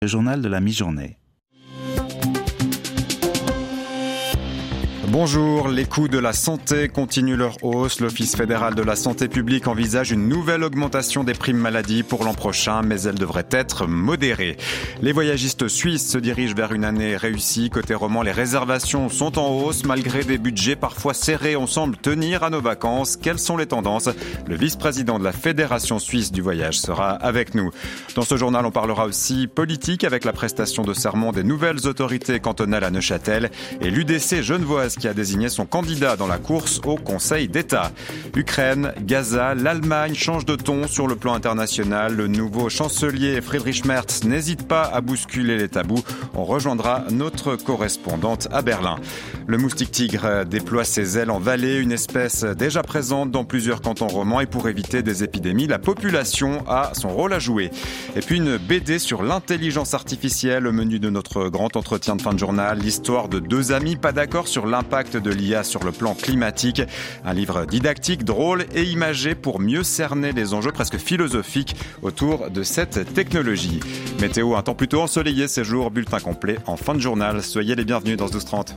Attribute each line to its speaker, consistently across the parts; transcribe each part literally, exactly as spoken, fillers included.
Speaker 1: Le journal de la mi-journée.
Speaker 2: Bonjour, les coûts de la santé continuent leur hausse. L'Office fédéral de la santé publique envisage une nouvelle augmentation des primes maladie pour l'an prochain, mais elle devrait être modérée. Les voyagistes suisses se dirigent vers une année réussie. Côté roman, les réservations sont en hausse. Malgré des budgets parfois serrés, on semble tenir à nos vacances. Quelles sont les tendances ? Le vice-président de la Fédération suisse du voyage sera avec nous. Dans ce journal, on parlera aussi politique avec la prestation de serment des nouvelles autorités cantonales à Neuchâtel et l'U D C genevoise qui a désigné son candidat dans la course au Conseil d'État. Ukraine, Gaza, l'Allemagne change de ton sur le plan international. Le nouveau chancelier Friedrich Merz n'hésite pas à bousculer les tabous. On rejoindra notre correspondante à Berlin. Le moustique tigre déploie ses ailes en Valais, une espèce déjà présente dans plusieurs cantons romans, et pour éviter des épidémies, la population a son rôle à jouer. Et puis une B D sur l'intelligence artificielle au menu de notre grand entretien de fin de journal. L'histoire de deux amis pas d'accord sur l'impact de l'I A sur le plan climatique. Un livre didactique, drôle et imagé pour mieux cerner les enjeux presque philosophiques autour de cette technologie. Météo, un temps plutôt ensoleillé ces jours, bulletin complet en fin de journal. Soyez les bienvenus dans douze trente.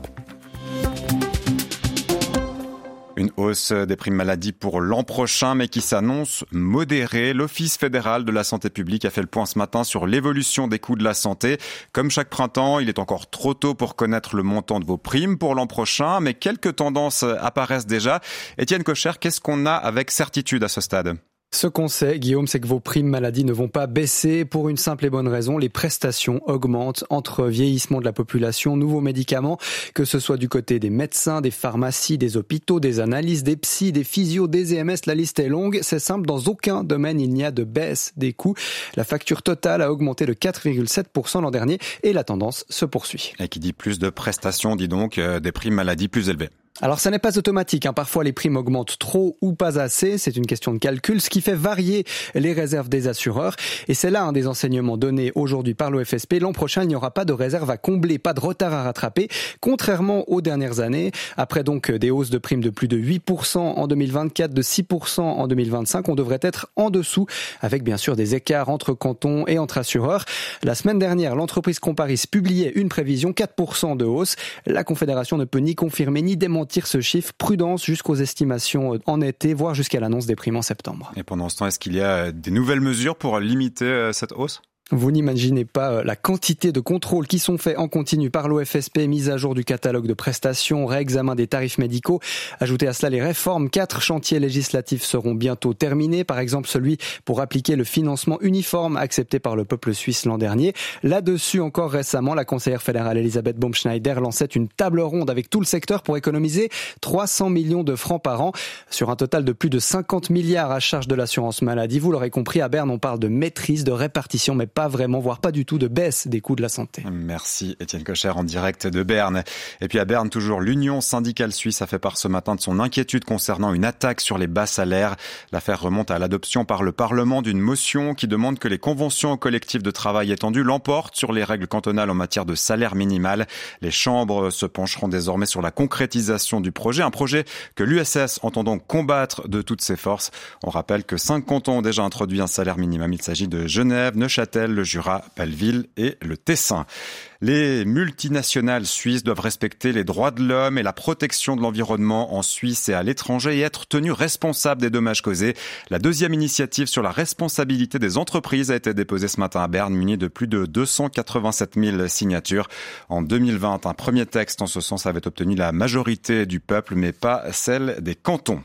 Speaker 2: Une hausse des primes maladie pour l'an prochain, mais qui s'annonce modérée. L'Office fédéral de la santé publique a fait le point ce matin sur l'évolution des coûts de la santé. Comme chaque printemps, il est encore trop tôt pour connaître le montant de vos primes pour l'an prochain, mais quelques tendances apparaissent déjà. Étienne Kocher, qu'est-ce qu'on a avec certitude à ce stade ?
Speaker 3: Ce qu'on sait, Guillaume, c'est que vos primes maladie ne vont pas baisser pour une simple et bonne raison. Les prestations augmentent entre vieillissement de la population, nouveaux médicaments, que ce soit du côté des médecins, des pharmacies, des hôpitaux, des analyses, des psys, des physios, des E M S. La liste est longue. C'est simple, dans aucun domaine, il n'y a de baisse des coûts. La facture totale a augmenté de quatre virgule sept pour cent l'an dernier et la tendance se poursuit.
Speaker 2: Et qui dit plus de prestations, dit donc euh, des primes maladie plus élevées.
Speaker 3: Alors ça n'est pas automatique, hein. Parfois les primes augmentent trop ou pas assez, c'est une question de calcul, ce qui fait varier les réserves des assureurs. Et c'est là un des enseignements donnés aujourd'hui par l'O F S P. L'an prochain, il n'y aura pas de réserve à combler, pas de retard à rattraper, contrairement aux dernières années. Après donc des hausses de primes de plus de huit pour cent en deux mille vingt-quatre, de six pour cent en deux mille vingt-cinq, on devrait être en dessous, avec bien sûr des écarts entre cantons et entre assureurs. La semaine dernière, l'entreprise Comparis publiait une prévision, quatre pour cent de hausse. La Confédération ne peut ni confirmer ni démentir ce chiffre. Prudence jusqu'aux estimations en été, voire jusqu'à l'annonce des primes en septembre.
Speaker 2: Et pendant ce temps, est-ce qu'il y a des nouvelles mesures pour limiter cette hausse ?
Speaker 3: Vous n'imaginez pas la quantité de contrôles qui sont faits en continu par l'O F S P, mise à jour du catalogue de prestations, réexamen des tarifs médicaux. Ajoutez à cela les réformes. Quatre chantiers législatifs seront bientôt terminés. Par exemple, celui pour appliquer le financement uniforme accepté par le peuple suisse l'an dernier. Là-dessus, encore récemment, la conseillère fédérale Elisabeth Baumschneider lançait une table ronde avec tout le secteur pour économiser trois cents millions de francs par an sur un total de plus de cinquante milliards à charge de l'assurance maladie. Vous l'aurez compris, à Berne, on parle de maîtrise, de répartition, mais pas vraiment, voire pas du tout de baisse des coûts de la santé.
Speaker 2: Merci Étienne Kocher en direct de Berne. Et puis à Berne, toujours, l'Union syndicale suisse a fait part ce matin de son inquiétude concernant une attaque sur les bas salaires. L'affaire remonte à l'adoption par le Parlement d'une motion qui demande que les conventions collectives de travail étendues l'emportent sur les règles cantonales en matière de salaire minimal. Les chambres se pencheront désormais sur la concrétisation du projet, un projet que l'U S S entend donc combattre de toutes ses forces. On rappelle que cinq cantons ont déjà introduit un salaire minimum. Il s'agit de Genève, Neuchâtel, le Jura, Belleville et le Tessin. Les multinationales suisses doivent respecter les droits de l'homme et la protection de l'environnement en Suisse et à l'étranger et être tenues responsables des dommages causés. La deuxième initiative sur la responsabilité des entreprises a été déposée ce matin à Berne, munie de plus de deux cent quatre-vingt-sept mille signatures. En deux mille vingt, un premier texte en ce sens avait obtenu la majorité du peuple, mais pas celle des cantons.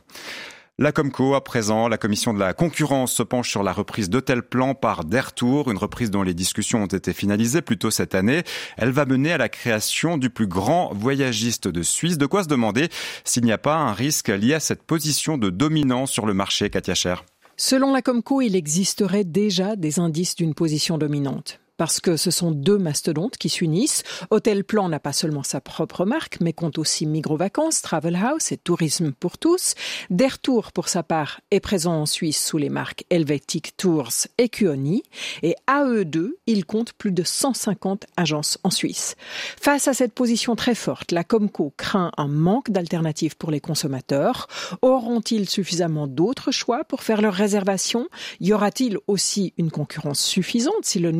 Speaker 2: La Comco, à présent, la commission de la concurrence se penche sur la reprise d'Hotelplan par Dertour, une reprise dont les discussions ont été finalisées plus tôt cette année. Elle va mener à la création du plus grand voyagiste de Suisse. De quoi se demander s'il n'y a pas un risque lié à cette position de dominance sur le marché, Katia Scher.
Speaker 4: Selon la Comco, il existerait déjà des indices d'une position dominante. Parce que ce sont deux mastodontes qui s'unissent. Hotelplan n'a pas seulement sa propre marque, mais compte aussi Migros-Vacances, Travel House et Tourisme pour tous. Dertour, pour sa part, est présent en Suisse sous les marques Helvetic Tours et Q O N I. Et à eux deux, ils comptent plus de cent cinquante agences en Suisse. Face à cette position très forte, la Comco craint un manque d'alternatives pour les consommateurs. Auront-ils suffisamment d'autres choix pour faire leurs réservations ? Y aura-t-il aussi une concurrence suffisante si le nouveau géant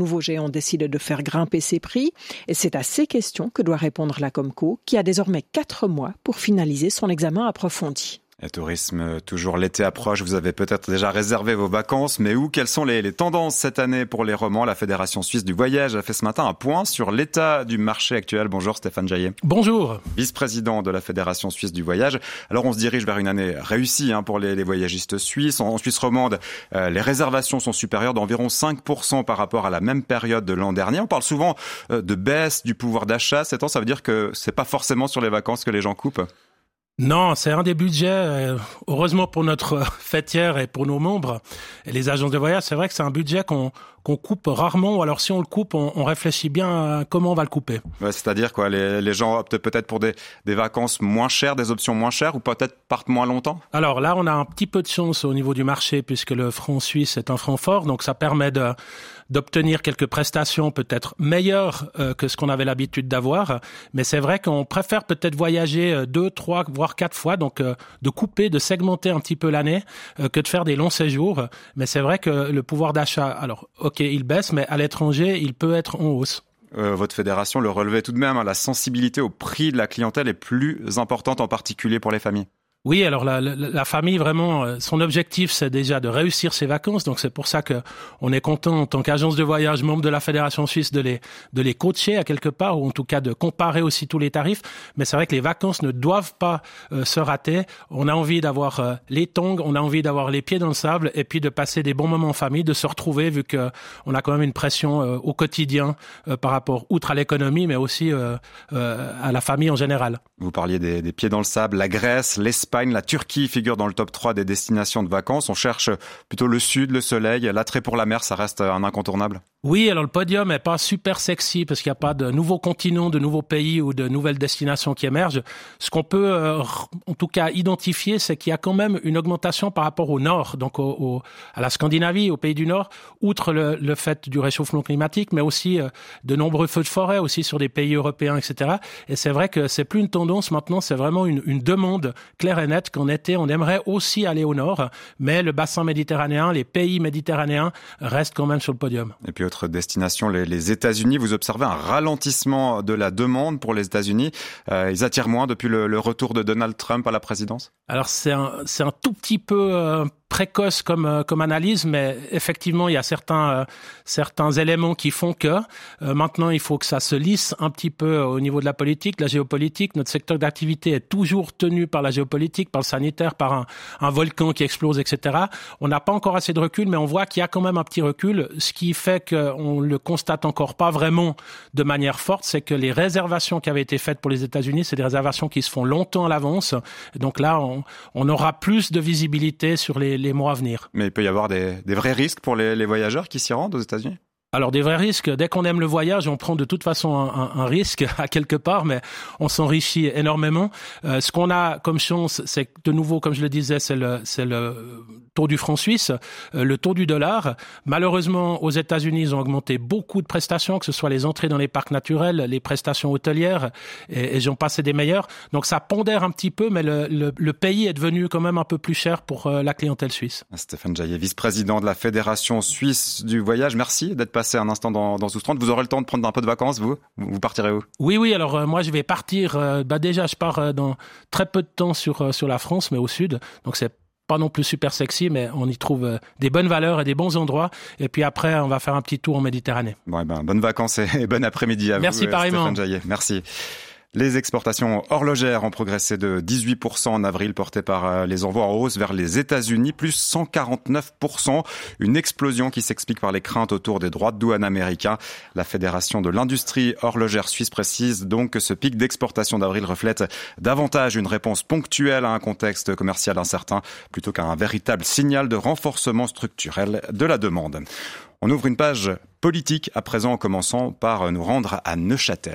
Speaker 4: gouvernement décide de faire grimper ses prix. Et c'est à ces questions que doit répondre la Comco, qui a désormais quatre mois pour finaliser son examen approfondi.
Speaker 2: Et tourisme, toujours l'été approche, vous avez peut-être déjà réservé vos vacances, mais où, quelles sont les, les tendances cette année pour les romans? La Fédération Suisse du Voyage a fait ce matin un point sur l'état du marché actuel. Bonjour Stéphane Jaillet.
Speaker 1: Bonjour.
Speaker 2: Vice-président de la Fédération Suisse du Voyage. Alors on se dirige vers une année réussie hein, pour les, les voyagistes suisses. En, en Suisse romande, euh, les réservations sont supérieures d'environ cinq pour cent par rapport à la même période de l'an dernier. On parle souvent euh, de baisse du pouvoir d'achat. Ces temps, ça veut dire que c'est pas forcément sur les vacances que les gens coupent?
Speaker 1: Non, c'est un des budgets, euh, heureusement pour notre fêtière et pour nos membres et les agences de voyage, c'est vrai que c'est un budget qu'on qu'on coupe rarement, ou alors si on le coupe, on, on réfléchit bien à comment on va le couper.
Speaker 2: Ouais, c'est-à-dire quoi, les, les gens optent peut-être pour des, des vacances moins chères, des options moins chères, ou peut-être partent moins longtemps?
Speaker 1: Alors là, on a un petit peu de chance au niveau du marché, puisque le franc suisse est un franc fort, donc ça permet de d'obtenir quelques prestations peut-être meilleures euh, que ce qu'on avait l'habitude d'avoir. Mais c'est vrai qu'on préfère peut-être voyager deux, trois, voire quatre fois, donc euh, de couper, de segmenter un petit peu l'année, euh, que de faire des longs séjours. Mais c'est vrai que le pouvoir d'achat, alors ok, il baisse, mais à l'étranger, il peut être en hausse.
Speaker 2: Euh, votre fédération le relevait tout de même, hein, la sensibilité au prix de la clientèle est plus importante, en particulier pour les familles.
Speaker 1: Oui, alors la, la, la famille, vraiment, son objectif, c'est déjà de réussir ses vacances. Donc c'est pour ça que on est content en tant qu'agence de voyage, membre de la Fédération Suisse, de les de les coacher à quelque part, ou en tout cas de comparer aussi tous les tarifs. Mais c'est vrai que les vacances ne doivent pas euh, se rater. On a envie d'avoir euh, les tongs, on a envie d'avoir les pieds dans le sable, et puis de passer des bons moments en famille, de se retrouver, vu que on a quand même une pression euh, au quotidien euh, par rapport, outre à l'économie, mais aussi euh, euh, à la famille en général.
Speaker 2: Vous parliez des, des pieds dans le sable, la Grèce, l'Espagne. La Turquie figure dans le top trois des destinations de vacances. On cherche plutôt le sud, le soleil. L'attrait pour la mer, ça reste un incontournable.
Speaker 1: Oui, alors le podium est pas super sexy parce qu'il n'y a pas de nouveaux continents, de nouveaux pays ou de nouvelles destinations qui émergent. Ce qu'on peut, euh, en tout cas, identifier, c'est qu'il y a quand même une augmentation par rapport au nord, donc au, au, à la Scandinavie, aux pays du nord, outre le, le fait du réchauffement climatique, mais aussi euh, de nombreux feux de forêt aussi sur des pays européens, et cetera. Et c'est vrai que c'est plus une tendance maintenant, c'est vraiment une, une demande claire et nette qu'en été, on aimerait aussi aller au nord, mais le bassin méditerranéen, les pays méditerranéens restent quand même sur le podium.
Speaker 2: Et puis autre destination, les, les États-Unis. Vous observez un ralentissement de la demande pour les États-Unis. Euh, ils attirent moins depuis le, le retour de Donald Trump à la présidence?
Speaker 1: Alors c'est un, c'est un tout petit peu euh, précoce comme comme analyse, mais effectivement il y a certains euh, certains éléments qui font que euh, maintenant il faut que ça se lisse un petit peu au niveau de la politique, de la géopolitique. Notre secteur d'activité est toujours tenu par la géopolitique, par le sanitaire, par un, un volcan qui explose, et cetera. On n'a pas encore assez de recul, mais on voit qu'il y a quand même un petit recul, ce qui fait qu'on le constate encore pas vraiment de manière forte, c'est que les réservations qui avaient été faites pour les États-Unis, c'est des réservations qui se font longtemps à l'avance. Donc là, on, on aura plus de visibilité sur les les mois à venir.
Speaker 2: Mais il peut y avoir des, des vrais risques pour les, les voyageurs qui s'y rendent aux États-Unis?
Speaker 1: Alors des vrais risques, dès qu'on aime le voyage, on prend de toute façon un, un, un risque à quelque part, mais on s'enrichit énormément. Euh, ce qu'on a comme chance, c'est que de nouveau, comme je le disais, c'est le, c'est le taux du franc suisse, euh, le taux du dollar. Malheureusement, aux États-Unis, ils ont augmenté beaucoup de prestations, que ce soit les entrées dans les parcs naturels, les prestations hôtelières, et, et j'en passe des meilleures. Donc ça pondère un petit peu, mais le, le, le pays est devenu quand même un peu plus cher pour euh, la clientèle suisse.
Speaker 2: Stéphane Jaillet, vice-président de la Fédération Suisse du Voyage, merci d'être passé un instant dans, dans Zouz trente. Vous aurez le temps de prendre un peu de vacances, vous? Vous partirez où?
Speaker 1: Oui, oui, alors euh, moi je vais partir, euh, bah déjà je pars euh, dans très peu de temps sur, euh, sur la France, mais au sud, donc c'est pas non plus super sexy, mais on y trouve euh, des bonnes valeurs et des bons endroits, et puis après on va faire un petit tour en Méditerranée.
Speaker 2: Bon, eh ben, bonnes vacances et bon après-midi à
Speaker 1: Merci
Speaker 2: vous,
Speaker 1: pareillement.
Speaker 2: Stéphane Jaillet. Merci. Les exportations horlogères ont progressé de dix-huit pour cent en avril, portées par les envois en hausse vers les États-Unis, plus cent quarante-neuf pour cent. Une explosion qui s'explique par les craintes autour des droits de douane américains. La Fédération de l'industrie horlogère suisse précise donc que ce pic d'exportation d'avril reflète davantage une réponse ponctuelle à un contexte commercial incertain, plutôt qu'un véritable signal de renforcement structurel de la demande. On ouvre une page politique à présent, en commençant par nous rendre à Neuchâtel.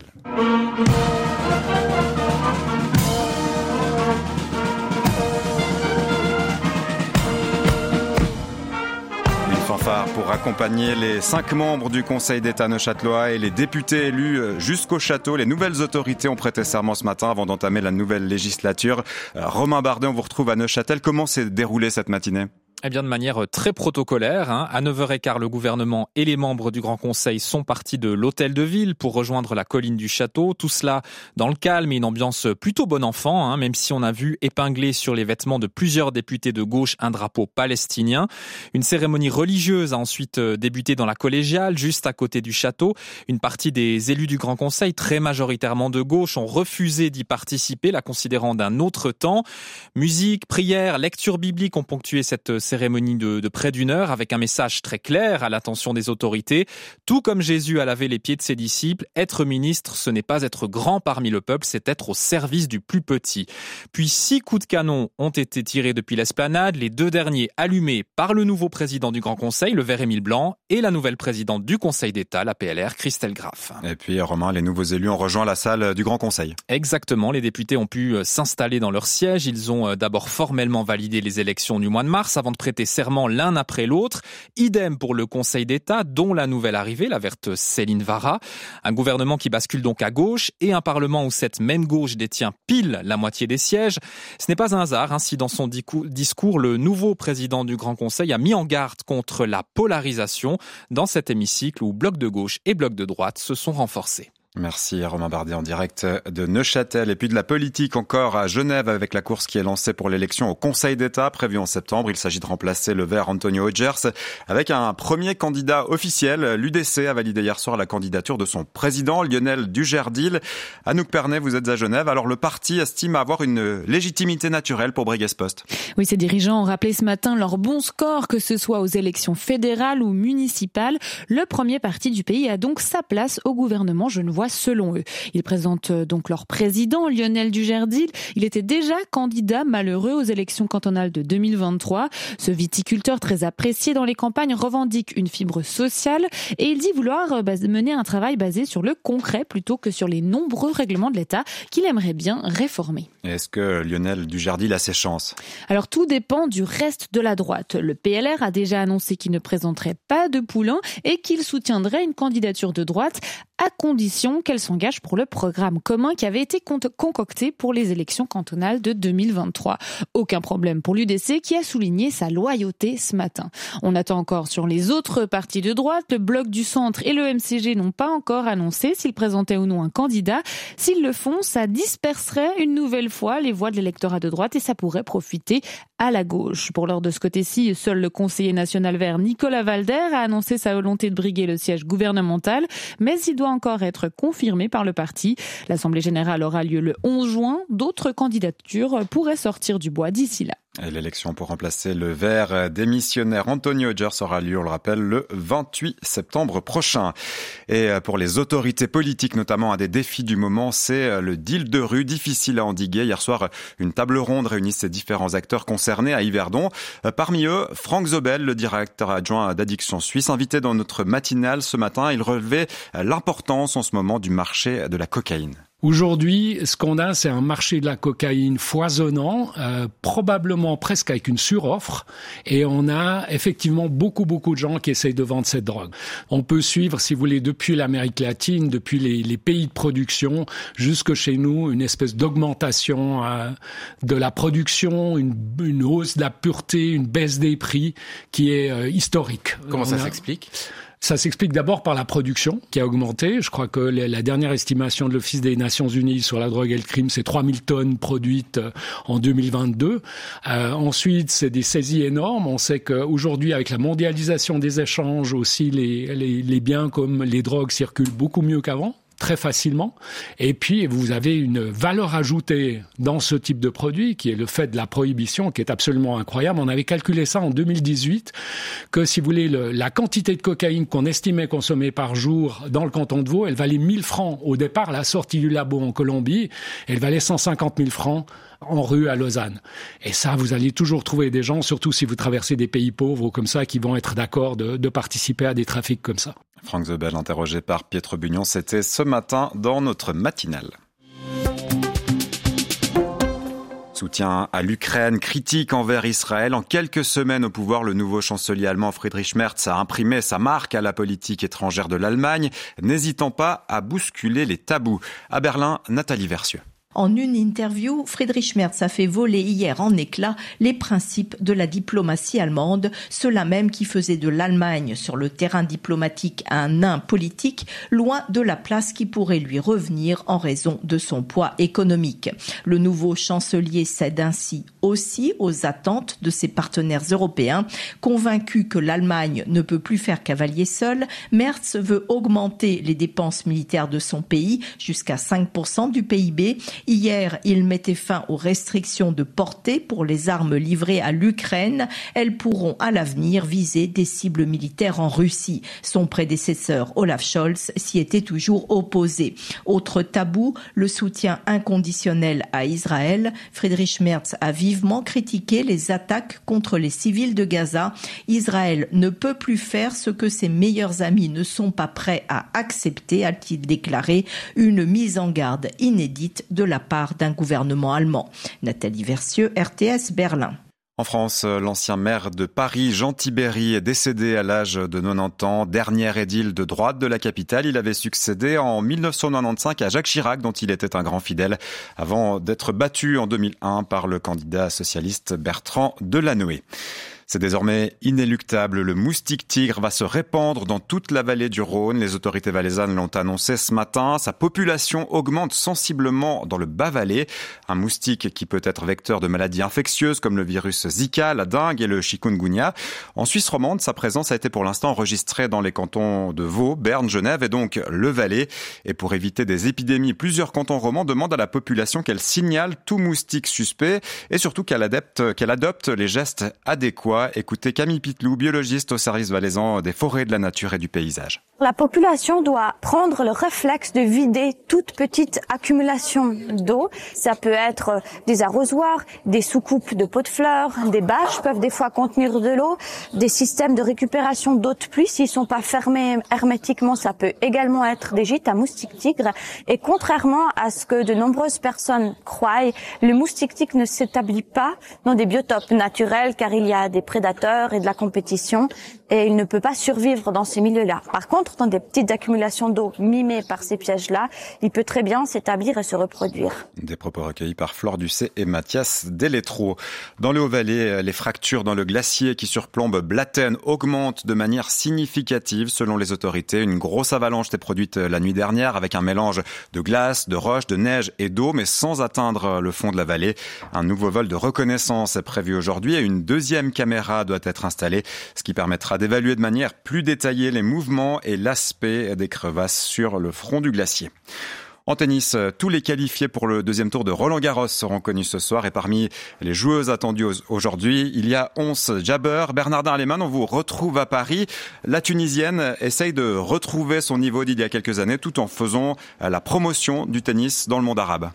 Speaker 2: Fanfare pour accompagner les cinq membres du Conseil d'État neuchâtelois et les députés élus jusqu'au château. Les nouvelles autorités ont prêté serment ce matin avant d'entamer la nouvelle législature. Romain Bardet, on vous retrouve à Neuchâtel. Comment s'est déroulée cette matinée ?
Speaker 5: Eh bien, de manière très protocolaire, hein. À neuf heures quinze, le gouvernement et les membres du Grand Conseil sont partis de l'hôtel de ville pour rejoindre la colline du château. Tout cela dans le calme et une ambiance plutôt bon enfant, hein, même si on a vu épinglé sur les vêtements de plusieurs députés de gauche un drapeau palestinien. Une cérémonie religieuse a ensuite débuté dans la collégiale, juste à côté du château. Une partie des élus du Grand Conseil, très majoritairement de gauche, ont refusé d'y participer, la considérant d'un autre temps. Musique, prière, lecture biblique ont ponctué cette cérémonie. Cérémonie de, de près d'une heure avec un message très clair à l'attention des autorités. Tout comme Jésus a lavé les pieds de ses disciples, être ministre, ce n'est pas être grand parmi le peuple, c'est être au service du plus petit. Puis six coups de canon ont été tirés depuis l'esplanade, les deux derniers allumés par le nouveau président du Grand Conseil, le vert Émile Blanc, et la nouvelle présidente du Conseil d'État, la P L R, Christelle Graff.
Speaker 2: Et puis Romain, les nouveaux élus ont rejoint la salle du Grand Conseil.
Speaker 5: Exactement, les députés ont pu s'installer dans leur siège. Ils ont d'abord formellement validé les élections du mois de mars avant de prêter serment l'un après l'autre. Idem pour le Conseil d'État, dont la nouvelle arrivée, la verte Céline Vara. Un gouvernement qui bascule donc à gauche et un parlement où cette même gauche détient pile la moitié des sièges. Ce n'est pas un hasard, hein, si dans son discours, le nouveau président du Grand Conseil a mis en garde contre la polarisation dans cet hémicycle où bloc de gauche et bloc de droite se sont renforcés.
Speaker 2: Merci Romain Bardet en direct de Neuchâtel. Et puis de la politique encore à Genève avec la course qui est lancée pour l'élection au Conseil d'État prévue en septembre. Il s'agit de remplacer le vert Antonio Hodgers avec un premier candidat officiel. L'U D C a validé hier soir la candidature de son président Lionel Dujardil. Anouk Pernet, vous êtes à Genève. Alors le parti estime avoir une légitimité naturelle pour Bregues-Post.
Speaker 6: Oui, ses dirigeants ont rappelé ce matin leur bon score, que ce soit aux élections fédérales ou municipales. Le premier parti du pays a donc sa place au gouvernement genevois selon eux. Ils présentent donc leur président, Lionel Dujardil. Il était déjà candidat malheureux aux élections cantonales de deux mille vingt-trois. Ce viticulteur très apprécié dans les campagnes revendique une fibre sociale et il dit vouloir mener un travail basé sur le concret plutôt que sur les nombreux règlements de l'État qu'il aimerait bien réformer.
Speaker 2: Est-ce que Lionel Dujardil a ses chances ?
Speaker 6: Alors tout dépend du reste de la droite. Le P L R a déjà annoncé qu'il ne présenterait pas de poulain et qu'il soutiendrait une candidature de droite à condition qu'elle s'engage pour le programme commun qui avait été concocté pour les élections cantonales de deux mille vingt-trois. Aucun problème pour l'U D C qui a souligné sa loyauté ce matin. On attend encore sur les autres partis de droite. Le Bloc du Centre et le M C G n'ont pas encore annoncé s'ils présentaient ou non un candidat. S'ils le font, ça disperserait une nouvelle fois les voix de l'électorat de droite et ça pourrait profiter à la gauche. Pour l'heure de ce côté-ci, seul le conseiller national vert Nicolas Valder a annoncé sa volonté de briguer le siège gouvernemental, mais il doit encore être confirmé par le parti. L'Assemblée générale aura lieu le onze juin. D'autres candidatures pourraient sortir du bois d'ici là.
Speaker 2: Et l'élection pour remplacer le vert démissionnaire Antonio Hodgers aura lieu, on le rappelle, le vingt-huit septembre prochain. Et pour les autorités politiques, notamment un des défis du moment, c'est le deal de rue, difficile à endiguer. Hier soir, une table ronde réunit ces différents acteurs concernés à Yverdon. Parmi eux, Franck Zobel, le directeur adjoint d'Addiction Suisse, invité dans notre matinale ce matin. Il relevait l'importance en ce moment du marché de la cocaïne.
Speaker 7: Aujourd'hui, ce qu'on a, c'est un marché de la cocaïne foisonnant, euh, probablement presque avec une suroffre, et on a effectivement beaucoup, beaucoup de gens qui essayent de vendre cette drogue. On peut suivre, si vous voulez, depuis l'Amérique latine, depuis les, les pays de production, jusque chez nous, une espèce d'augmentation euh, de la production, une, une hausse de la pureté, une baisse des prix qui est euh, historique.
Speaker 5: Comment
Speaker 7: on
Speaker 5: ça
Speaker 7: a...
Speaker 5: s'explique ?
Speaker 7: Ça s'explique d'abord par la production qui a augmenté. Je crois que la dernière estimation de l'Office des Nations Unies sur la drogue et le crime, c'est trois mille tonnes produites en deux mille vingt-deux. Euh, ensuite, c'est des saisies énormes. On sait qu'aujourd'hui, avec la mondialisation des échanges aussi, les, les, les biens comme les drogues circulent beaucoup mieux qu'avant. Très facilement. Et puis, vous avez une valeur ajoutée dans ce type de produit, qui est le fait de la prohibition, qui est absolument incroyable. On avait calculé ça en deux mille dix-huit, que si vous voulez, le, la quantité de cocaïne qu'on estimait consommer par jour dans le canton de Vaud, elle valait mille francs au départ, la sortie du labo en Colombie, elle valait cent cinquante mille francs en rue à Lausanne. Et ça, vous allez toujours trouver des gens, surtout si vous traversez des pays pauvres ou comme ça, qui vont être d'accord de, de participer à des trafics comme ça.
Speaker 2: Franck Zobel, interrogé par Pietre Bugnon, c'était ce matin dans notre matinale. Soutien à l'Ukraine, critique envers Israël. En quelques semaines au pouvoir, le nouveau chancelier allemand Friedrich Merz a imprimé sa marque à la politique étrangère de l'Allemagne, n'hésitant pas à bousculer les tabous. À Berlin, Nathalie Versieux.
Speaker 8: En une interview, Friedrich Merz a fait voler hier en éclats les principes de la diplomatie allemande, ceux-là même qui faisaient de l'Allemagne sur le terrain diplomatique un nain politique, loin de la place qui pourrait lui revenir en raison de son poids économique. Le nouveau chancelier cède ainsi aussi aux attentes de ses partenaires européens. Convaincu que l'Allemagne ne peut plus faire cavalier seul, Merz veut augmenter les dépenses militaires de son pays jusqu'à cinq pour cent du P I B. Hier, il mettait fin aux restrictions de portée pour les armes livrées à l'Ukraine. Elles pourront à l'avenir viser des cibles militaires en Russie. Son prédécesseur Olaf Scholz s'y était toujours opposé. Autre tabou, le soutien inconditionnel à Israël. Friedrich Merz a vivement critiqué les attaques contre les civils de Gaza. Israël ne peut plus faire ce que ses meilleurs amis ne sont pas prêts à accepter, a-t-il déclaré. Une mise en garde inédite de la part d'un gouvernement allemand. Nathalie Versieux, R T S Berlin.
Speaker 2: En France, l'ancien maire de Paris, Jean Tibéry, est décédé à l'âge de quatre-vingt-dix ans. Dernier édile de droite de la capitale, il avait succédé en mille neuf cent quatre-vingt-quinze à Jacques Chirac, dont il était un grand fidèle, avant d'être battu en deux mille un par le candidat socialiste Bertrand Delanoë. C'est désormais inéluctable. Le moustique tigre va se répandre dans toute la vallée du Rhône. Les autorités valaisannes l'ont annoncé ce matin. Sa population augmente sensiblement dans le Bas-Valais. Un moustique qui peut être vecteur de maladies infectieuses comme le virus Zika, la dengue et le chikungunya. En Suisse romande, sa présence a été pour l'instant enregistrée dans les cantons de Vaud, Berne, Genève et donc le Valais. Et pour éviter des épidémies, plusieurs cantons romans demandent à la population qu'elle signale tout moustique suspect et surtout qu'elle adapte, qu'elle adopte les gestes adéquats. Écoutez Camille Pitlou, biologiste au service valaisan des forêts, de la nature et du paysage.
Speaker 9: La population doit prendre le réflexe de vider toute petite accumulation d'eau. Ça peut être des arrosoirs, des soucoupes de pots de fleurs, des bâches peuvent des fois contenir de l'eau, des systèmes de récupération d'eau de pluie, s'ils sont pas fermés hermétiquement, ça peut également être des gîtes à moustiques tigres. Et contrairement à ce que de nombreuses personnes croient, le moustique tigre ne s'établit pas dans des biotopes naturels car il y a des prédateurs et de la compétition et il ne peut pas survivre dans ces milieux-là. Par contre, dans des petites accumulations d'eau mimées par ces pièges-là, il peut très bien s'établir et se reproduire.
Speaker 2: Des propos recueillis par Flore Ducet et Mathias Delétro. Dans le Haut-Valais, les fractures dans le glacier qui surplombe Blatten augmentent de manière significative selon les autorités. Une grosse avalanche s'est produite la nuit dernière avec un mélange de glace, de roche, de neige et d'eau, mais sans atteindre le fond de la vallée. Un nouveau vol de reconnaissance est prévu aujourd'hui et une deuxième caméra doit être installée, ce qui permettra d'évaluer de manière plus détaillée les mouvements et l'aspect des crevasses sur le front du glacier. En tennis, tous les qualifiés pour le deuxième tour de Roland-Garros seront connus ce soir et parmi les joueuses attendues aujourd'hui, il y a Ons Jabeur. Bernardin Aleman, on vous retrouve à Paris. La Tunisienne essaye de retrouver son niveau d'il y a quelques années tout en faisant la promotion du tennis dans le monde arabe.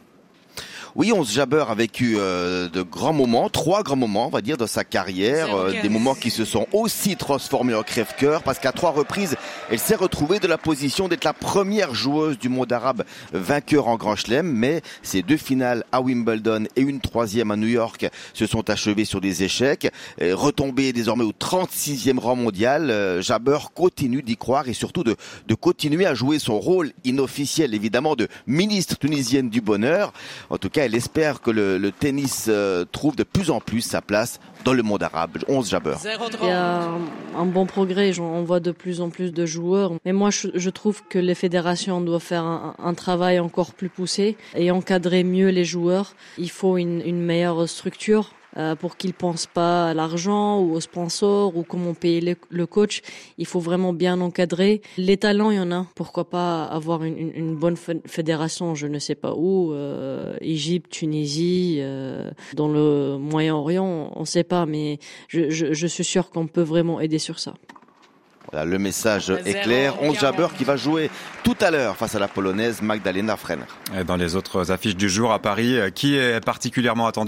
Speaker 10: Oui, Ons Jabeur a vécu euh, de grands moments, trois grands moments, on va dire, dans sa carrière, euh, des moments qui se sont aussi transformés en crève-cœur, parce qu'à trois reprises, elle s'est retrouvée de la position d'être la première joueuse du monde arabe vainqueur en Grand Chelem, mais ces deux finales à Wimbledon et une troisième à New York se sont achevées sur des échecs. Euh, retombée désormais au trente-sixième rang mondial, euh, Jabeur continue d'y croire et surtout de, de continuer à jouer son rôle inofficiel, évidemment, de ministre tunisienne du bonheur. En tout cas, elle espère que le, le tennis euh, trouve de plus en plus sa place dans le monde arabe. Ons Jabeur.
Speaker 11: Il y a un, un bon progrès, on voit de plus en plus de joueurs. Mais moi, je, je trouve que les fédérations doivent faire un, un travail encore plus poussé et encadrer mieux les joueurs. Il faut une, une meilleure structure. Euh, pour qu'ils pensent pas à l'argent ou aux sponsors ou comment payer le, le coach. Il faut vraiment bien encadrer. Les talents, il y en a. Pourquoi pas avoir une, une, une bonne fédération, je ne sais pas où, euh, Égypte, Tunisie, euh, dans le Moyen-Orient, on ne sait pas, mais je, je, je suis sûr qu'on peut vraiment aider sur ça.
Speaker 10: Voilà, le message est clair. Ons Jabeur qui va jouer tout à l'heure face à la Polonaise Magdalena Frenner.
Speaker 2: Et dans les autres affiches du jour à Paris, qui est particulièrement attendu ?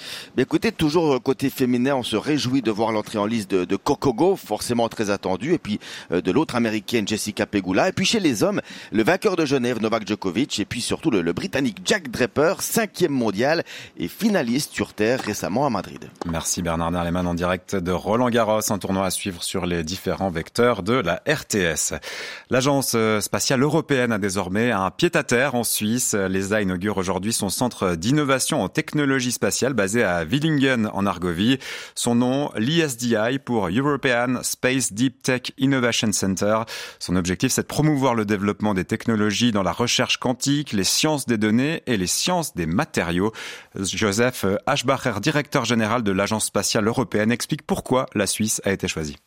Speaker 10: Mais écoutez, toujours côté féminin, on se réjouit de voir l'entrée en liste de, de Coco Gauff, forcément très attendue, et puis euh, de l'autre américaine Jessica Pegula. Et puis chez les hommes, le vainqueur de Genève, Novak Djokovic, et puis surtout le, le britannique Jack Draper, cinquième mondial et finaliste sur terre récemment à Madrid.
Speaker 2: Merci Bernard Nerlemann en direct de Roland-Garros, un tournoi à suivre sur les différents vecteurs de la R T S. L'agence spatiale européenne a désormais un pied-à-terre en Suisse. L'E S A inaugure aujourd'hui son centre d'innovation en technologie spatiale basé à Villingen en Argovie. Son nom, l'E S D I pour European Space Deep Tech Innovation Center. Son objectif, c'est de promouvoir le développement des technologies dans la recherche quantique, les sciences des données et les sciences des matériaux. Joseph Aschbacher, directeur général de l'Agence spatiale européenne, explique pourquoi la Suisse a été choisie.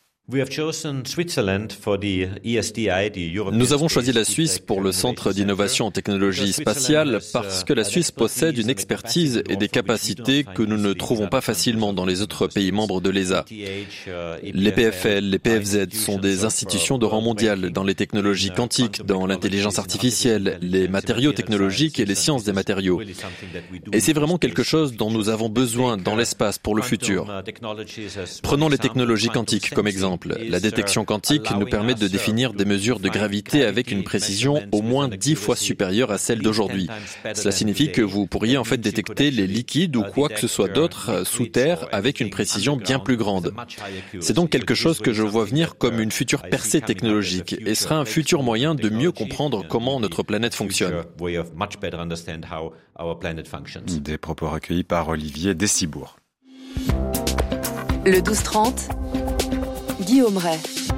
Speaker 12: Nous avons choisi la Suisse pour le Centre d'innovation en technologie spatiale parce que la Suisse possède une expertise et des capacités que nous ne trouvons pas facilement dans les autres pays membres de l'E S A. Les P F L, les P F Z sont des institutions de rang mondial dans les technologies quantiques, dans l'intelligence artificielle, les matériaux technologiques et les sciences des matériaux. Et c'est vraiment quelque chose dont nous avons besoin dans l'espace pour le futur. Prenons les technologies quantiques comme exemple. La détection quantique nous permet de définir des mesures de gravité avec une précision au moins dix fois supérieure à celle d'aujourd'hui. Cela signifie que vous pourriez en fait détecter les liquides ou quoi que ce soit d'autre sous terre avec une précision bien plus grande. C'est donc quelque chose que je vois venir comme une future percée technologique et sera un futur moyen de mieux comprendre comment notre planète fonctionne.
Speaker 2: Des propos recueillis par Olivier Dessibourg.
Speaker 13: Le douze trente, Guillaume Ray.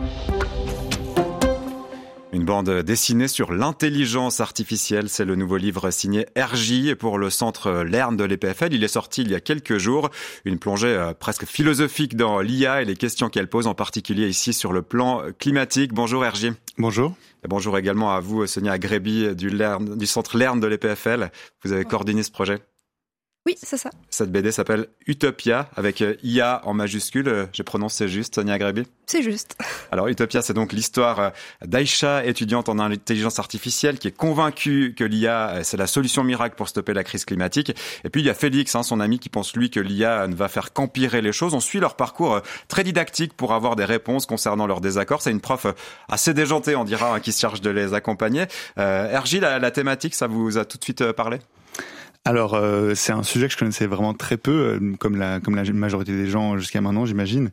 Speaker 2: Une bande dessinée sur l'intelligence artificielle, c'est le nouveau livre signé R J pour le centre Lern de l'E P F L. Il est sorti il y a quelques jours. Une plongée presque philosophique dans l'I A et les questions qu'elle pose, en particulier ici sur le plan climatique. Bonjour R J.
Speaker 14: Bonjour.
Speaker 2: Et bonjour également à vous, Sonia Agrebi du, Lern, du centre Lern de l'E P F L. Vous avez coordonné ce projet.
Speaker 15: Oui, c'est ça.
Speaker 2: Cette B D s'appelle Utopia, avec I A en majuscule. J'ai prononcé juste, Sonia Agrebi ?
Speaker 15: C'est juste.
Speaker 2: Alors, Utopia, c'est donc l'histoire d'Aïcha, étudiante en intelligence artificielle, qui est convaincue que l'I A, c'est la solution miracle pour stopper la crise climatique. Et puis, il y a Félix, hein, son ami, qui pense, lui, que l'I A ne va faire qu'empirer les choses. On suit leur parcours très didactique pour avoir des réponses concernant leurs désaccords. C'est une prof assez déjantée, on dira, hein, qui se charge de les accompagner. Euh, R J, la, la thématique, ça vous a tout de suite parlé ?
Speaker 14: Alors, euh, c'est un sujet que je connaissais vraiment très peu, euh, comme la comme la majorité des gens jusqu'à maintenant, j'imagine.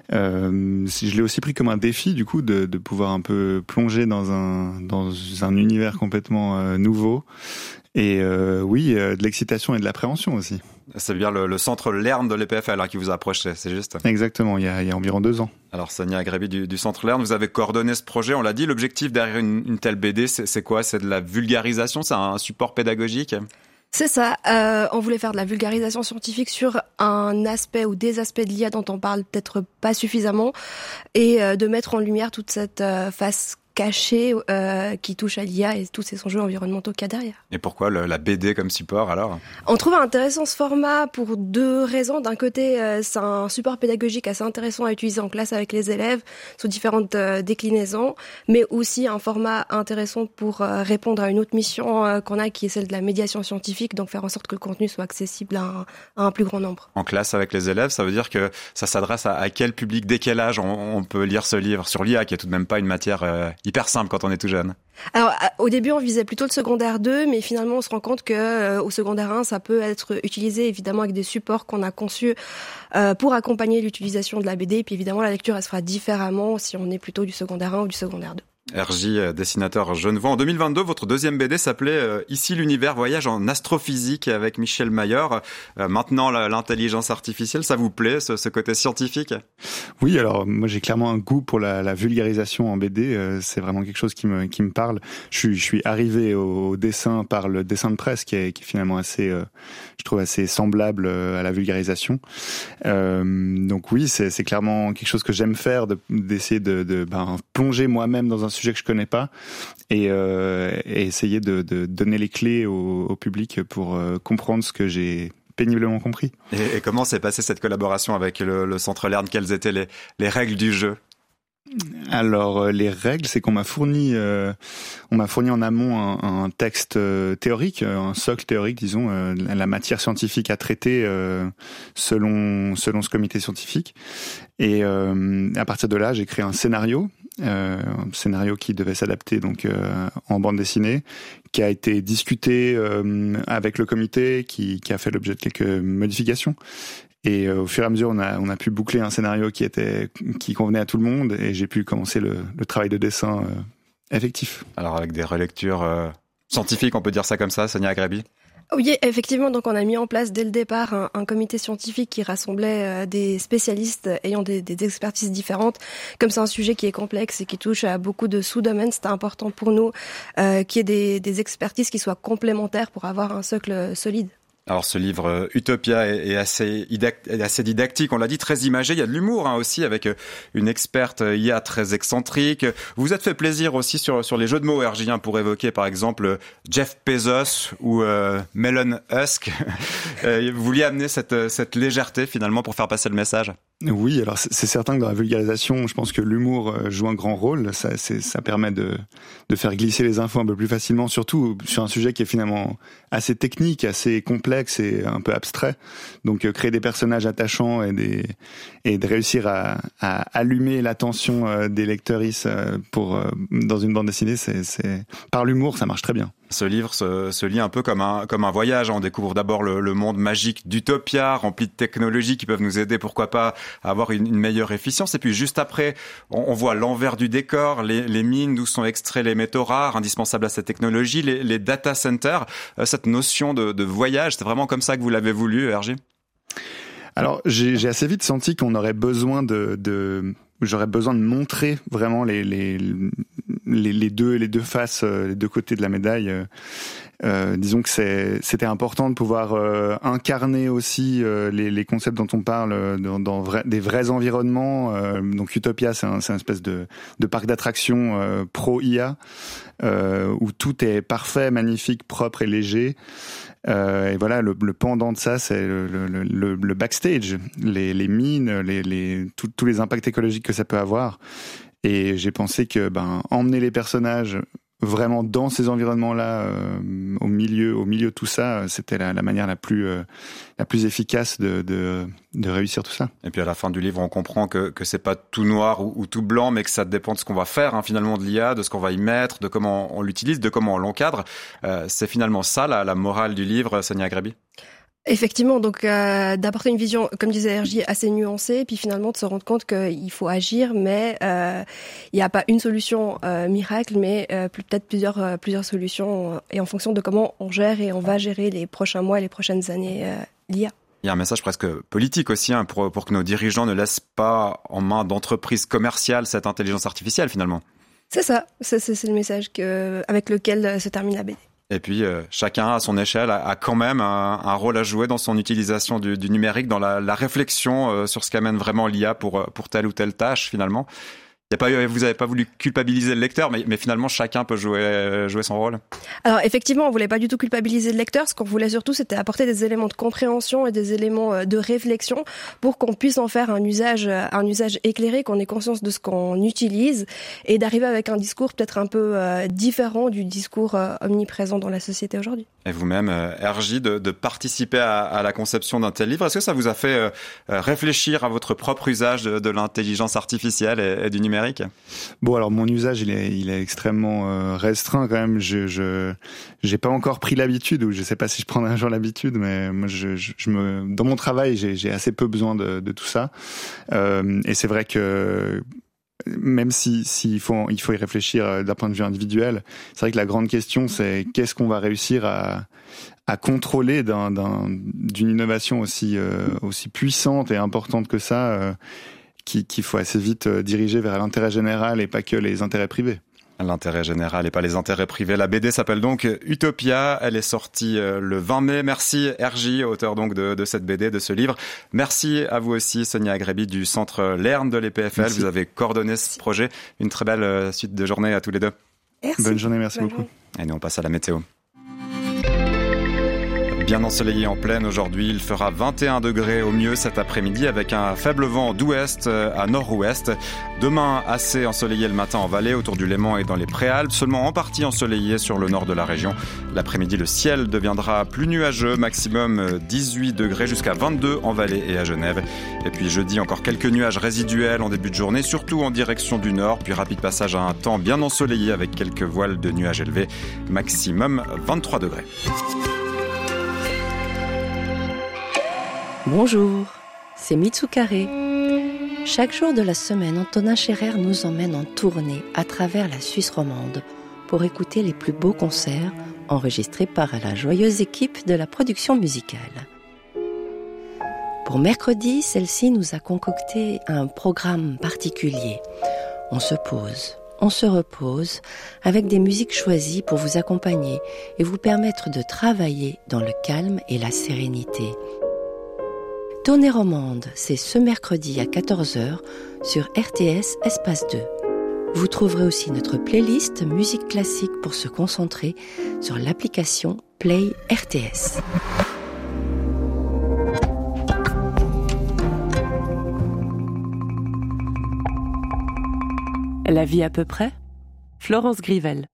Speaker 14: Euh, je l'ai aussi pris comme un défi, du coup, de, de pouvoir un peu plonger dans un dans un univers complètement euh, nouveau. Et euh, oui, euh, de l'excitation et de l'appréhension aussi.
Speaker 2: C'est bien le, le centre Lern de l'E P F L hein, qui vous a approché, c'est juste ?
Speaker 14: Exactement, il y a, il y a environ deux ans.
Speaker 2: Alors Sonia Agrebi du, du centre Lern, vous avez coordonné ce projet, on l'a dit. L'objectif derrière une, une telle B D, c'est, c'est quoi ? C'est de la vulgarisation ? C'est un support pédagogique ?
Speaker 15: C'est ça. Euh, on voulait faire de la vulgarisation scientifique sur un aspect ou des aspects de l'I A dont on parle peut-être pas suffisamment et euh, de mettre en lumière toute cette euh, face cachée euh, qui touche à l'I A et tous ces enjeux environnementaux qu'il y a derrière.
Speaker 2: Et pourquoi le, la B D comme support alors ?
Speaker 15: On trouve intéressant ce format pour deux raisons. D'un côté, euh, c'est un support pédagogique assez intéressant à utiliser en classe avec les élèves sous différentes euh, déclinaisons, mais aussi un format intéressant pour euh, répondre à une autre mission euh, qu'on a qui est celle de la médiation scientifique, donc faire en sorte que le contenu soit accessible à un, à un plus grand nombre.
Speaker 2: En classe avec les élèves, ça veut dire que ça s'adresse à, à quel public, dès quel âge on, on peut lire ce livre sur l'I A qui est tout de même pas une matière euh, hyper simple quand on est tout jeune.
Speaker 15: Alors, au début, on visait plutôt le secondaire deux, mais finalement, on se rend compte que euh, au secondaire un, ça peut être utilisé évidemment avec des supports qu'on a conçus euh, pour accompagner l'utilisation de la B D. Et puis évidemment, la lecture, elle se fera différemment si on est plutôt du secondaire un ou du secondaire deux.
Speaker 2: R J, dessinateur genevois. En deux mille vingt-deux, votre deuxième B D s'appelait euh, « Ici l'univers voyage en astrophysique » avec Michel Mayer. Euh, maintenant, la, l'intelligence artificielle, ça vous plaît, ce, ce côté scientifique ?
Speaker 14: Oui, alors moi j'ai clairement un goût pour la, la vulgarisation en B D. Euh, c'est vraiment quelque chose qui me qui me parle. Je suis je suis arrivé au, au dessin par le dessin de presse qui est, qui est finalement assez, euh, je trouve assez semblable à la vulgarisation. Euh, donc oui, c'est c'est clairement quelque chose que j'aime faire, de, d'essayer de, de ben, plonger moi-même dans un sujet que je connais pas et, euh, et essayer de, de donner les clés au, au public pour euh, comprendre ce que j'ai péniblement compris.
Speaker 2: Et, et comment s'est passée cette collaboration avec le, le Centre Lern ? Quelles étaient les, les règles du jeu ?
Speaker 14: Alors les règles, c'est qu'on m'a fourni, euh, on m'a fourni en amont un, un texte euh, théorique, un socle théorique, disons, euh, la matière scientifique à traiter euh, selon selon ce comité scientifique. Et euh, à partir de là, j'ai créé un scénario, euh, un scénario qui devait s'adapter donc euh, en bande dessinée, qui a été discuté euh, avec le comité, qui, qui a fait l'objet de quelques modifications. Et euh, au fur et à mesure, on a on a pu boucler un scénario qui était qui convenait à tout le monde, et j'ai pu commencer le, le travail de dessin euh, effectif.
Speaker 2: Alors avec des relectures euh, scientifiques, on peut dire ça comme ça, Sonia Aghrabi?
Speaker 15: Oui, effectivement, donc on a mis en place dès le départ un, un comité scientifique qui rassemblait euh, des spécialistes ayant des, des expertises différentes. Comme c'est un sujet qui est complexe et qui touche à beaucoup de sous-domaines, c'était important pour nous euh, qu'il y ait des, des expertises qui soient complémentaires pour avoir un socle solide.
Speaker 2: Alors ce livre Utopia est assez, assez didactique, on l'a dit, très imagé. Il y a de l'humour hein, aussi, avec une experte I A très excentrique. Vous vous êtes fait plaisir aussi sur sur les jeux de mots, R J, hein, pour évoquer par exemple Jeff Bezos ou euh, Elon Musk. Vous vouliez amener cette cette légèreté finalement pour faire passer le message.
Speaker 14: Oui, alors c'est certain que dans la vulgarisation, je pense que l'humour joue un grand rôle. Ça, c'est, ça permet de de faire glisser les infos un peu plus facilement, surtout sur un sujet qui est finalement assez technique, assez complexe et un peu abstrait. Donc euh, créer des personnages attachants et des et de réussir à, à allumer l'attention euh, des lecteuristes euh, pour euh, dans une bande dessinée, c'est c'est par l'humour, ça marche très bien.
Speaker 2: Ce livre se, se lit un peu comme un comme un voyage. On découvre d'abord le, le monde magique d'Utopia, rempli de technologies qui peuvent nous aider, pourquoi pas, à avoir une, une meilleure efficience. Et puis juste après, on, on voit l'envers du décor, les, les mines d'où sont extraits les métaux rares, indispensables à cette technologie, les, les data centers. Euh, cette notion de, de voyage, c'est vraiment comme ça que vous l'avez voulu, R J?
Speaker 14: Alors j'ai, j'ai assez vite senti qu'on aurait besoin de, de j'aurais besoin de montrer vraiment les les les, les deux les deux faces, les deux côtés de la médaille. Euh, disons que c'est, c'était important de pouvoir euh, incarner aussi euh, les, les concepts dont on parle dans, dans vrai, des vrais environnements. Euh, donc Utopia, c'est un, c'est une espèce de, de parc d'attractions euh, pro-I A euh, où tout est parfait, magnifique, propre et léger. Euh, et voilà, le, le pendant de ça, c'est le, le, le, le backstage, les, les mines, les, les, tout, tous les impacts écologiques que ça peut avoir. Et j'ai pensé que ben emmener les personnages vraiment dans ces environnements-là, euh, au milieu, au milieu de tout ça, c'était la, la manière la plus, euh, la plus efficace de, de, de réussir tout ça.
Speaker 2: Et puis à la fin du livre, on comprend que que c'est pas tout noir ou, ou tout blanc, mais que ça dépend de ce qu'on va faire, hein, finalement, de l'I A, de ce qu'on va y mettre, de comment on l'utilise, de comment on l'encadre. Euh, c'est finalement ça la, la morale du livre, Sonia Aghrabi.
Speaker 15: Effectivement, donc euh, d'apporter une vision, comme disait R J, assez nuancée, puis finalement de se rendre compte qu'il faut agir, mais euh, il n'y a pas une solution euh, miracle, mais euh, peut-être plusieurs euh, plusieurs solutions, euh, et en fonction de comment on gère et on va gérer les prochains mois, les prochaines années euh, l'I A.
Speaker 2: Il y a un message presque politique aussi, hein, pour pour que nos dirigeants ne laissent pas en main d'entreprises commerciales cette intelligence artificielle finalement.
Speaker 15: C'est ça, c'est, c'est, c'est le message que avec lequel se termine la B D.
Speaker 2: Et puis, euh, chacun à son échelle a, a quand même un, un rôle à jouer dans son utilisation du, du numérique, dans la, la réflexion euh, sur ce qu'amène vraiment l'I A pour, pour telle ou telle tâche, finalement. Y a pas eu, vous n'avez pas voulu culpabiliser le lecteur, mais, mais finalement, chacun peut jouer, jouer son rôle.
Speaker 15: Alors, effectivement, on voulait pas du tout culpabiliser le lecteur. Ce qu'on voulait surtout, c'était apporter des éléments de compréhension et des éléments de réflexion pour qu'on puisse en faire un usage, un usage éclairé, qu'on ait conscience de ce qu'on utilise et d'arriver avec un discours peut-être un peu euh, différent du discours euh, omniprésent dans la société aujourd'hui.
Speaker 2: Et vous-même, euh, R J, de, de participer à, à la conception d'un tel livre, est-ce que ça vous a fait euh, réfléchir à votre propre usage de, de l'intelligence artificielle et, et du numérique?
Speaker 14: Bon, alors mon usage, il est, il est extrêmement euh, restreint quand même. Je, je, j'ai pas encore pris l'habitude, ou je sais pas si je prendrai un jour l'habitude, mais moi, je, je, je me, dans mon travail, j'ai, j'ai assez peu besoin de, de tout ça. Euh, et c'est vrai que même si, si il faut, il faut y réfléchir d'un point de vue individuel, c'est vrai que la grande question, c'est qu'est-ce qu'on va réussir à, à contrôler d'un, d'un, d'une innovation aussi, euh, aussi puissante et importante que ça. Euh, qu'il faut assez vite diriger vers l'intérêt général et pas que les intérêts privés.
Speaker 2: L'intérêt général et pas les intérêts privés. La B D s'appelle donc Utopia. Elle est sortie le vingt mai. Merci R J, auteur donc de, de cette B D, de ce livre. Merci à vous aussi, Sonia Aghrabi du Centre Lern de l'E P F L. Merci. Vous avez coordonné ce projet. Une très belle suite de journée à tous les deux.
Speaker 15: Merci.
Speaker 14: Bonne journée, merci
Speaker 15: Bonne
Speaker 14: beaucoup.
Speaker 15: journée.
Speaker 2: Et nous, on passe à la météo. Bien ensoleillé en pleine aujourd'hui, il fera vingt et un degrés au mieux cet après-midi avec un faible vent d'ouest à nord-ouest. Demain, assez ensoleillé le matin en vallée, autour du Léman et dans les Préalpes, seulement en partie ensoleillé sur le nord de la région. L'après-midi, le ciel deviendra plus nuageux, maximum dix-huit degrés jusqu'à vingt-deux en vallée et à Genève. Et puis jeudi, encore quelques nuages résiduels en début de journée, surtout en direction du nord, puis rapide passage à un temps bien ensoleillé avec quelques voiles de nuages élevés, maximum vingt-trois degrés.
Speaker 16: Bonjour, c'est Mitsukare. Chaque jour de la semaine, Antonin Scherer nous emmène en tournée à travers la Suisse romande pour écouter les plus beaux concerts enregistrés par la joyeuse équipe de la production musicale. Pour mercredi, celle-ci nous a concocté un programme particulier. On se pose, on se repose avec des musiques choisies pour vous accompagner et vous permettre de travailler dans le calme et la sérénité. Tournée romande, c'est ce mercredi à quatorze heures sur R T S Espace deux. Vous trouverez aussi notre playlist musique classique pour se concentrer sur l'application Play R T S. La vie à peu près, Florence Grivel.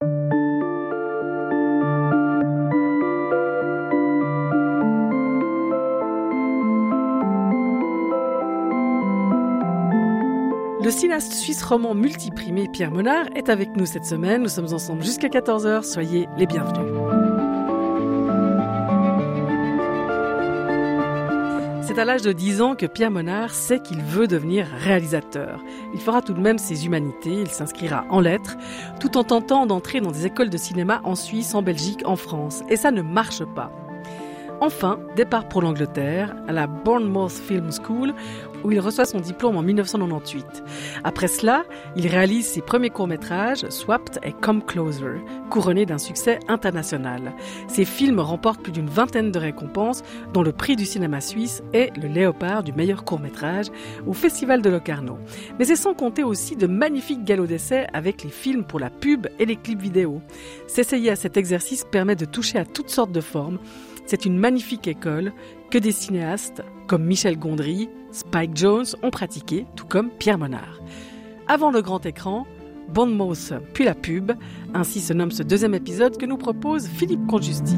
Speaker 17: Le cinéaste suisse roman multiprimé Pierre Monard est avec nous cette semaine. Nous sommes ensemble jusqu'à quatorze heures. Soyez les bienvenus. C'est à l'âge de dix ans que Pierre Monard sait qu'il veut devenir réalisateur. Il fera tout de même ses humanités, il s'inscrira en lettres, tout en tentant d'entrer dans des écoles de cinéma en Suisse, en Belgique, en France. Et ça ne marche pas. Enfin, départ pour l'Angleterre, à la Bournemouth Film School, où il reçoit son diplôme en dix-neuf cent quatre-vingt-dix-huit. Après cela, il réalise ses premiers courts-métrages, Swapped et Come Closer, couronnés d'un succès international. Ces films remportent plus d'une vingtaine de récompenses, dont le prix du cinéma suisse et le Léopard du meilleur court-métrage au Festival de Locarno. Mais c'est sans compter aussi de magnifiques galops d'essai avec les films pour la pub et les clips vidéo. S'essayer à cet exercice permet de toucher à toutes sortes de formes. C'est une magnifique école que des cinéastes comme Michel Gondry, Spike Jonze ont pratiqué, tout comme Pierre Monard. Avant le grand écran, Bournemouth puis la pub, ainsi se nomme ce deuxième épisode que nous propose Philippe Conjusti.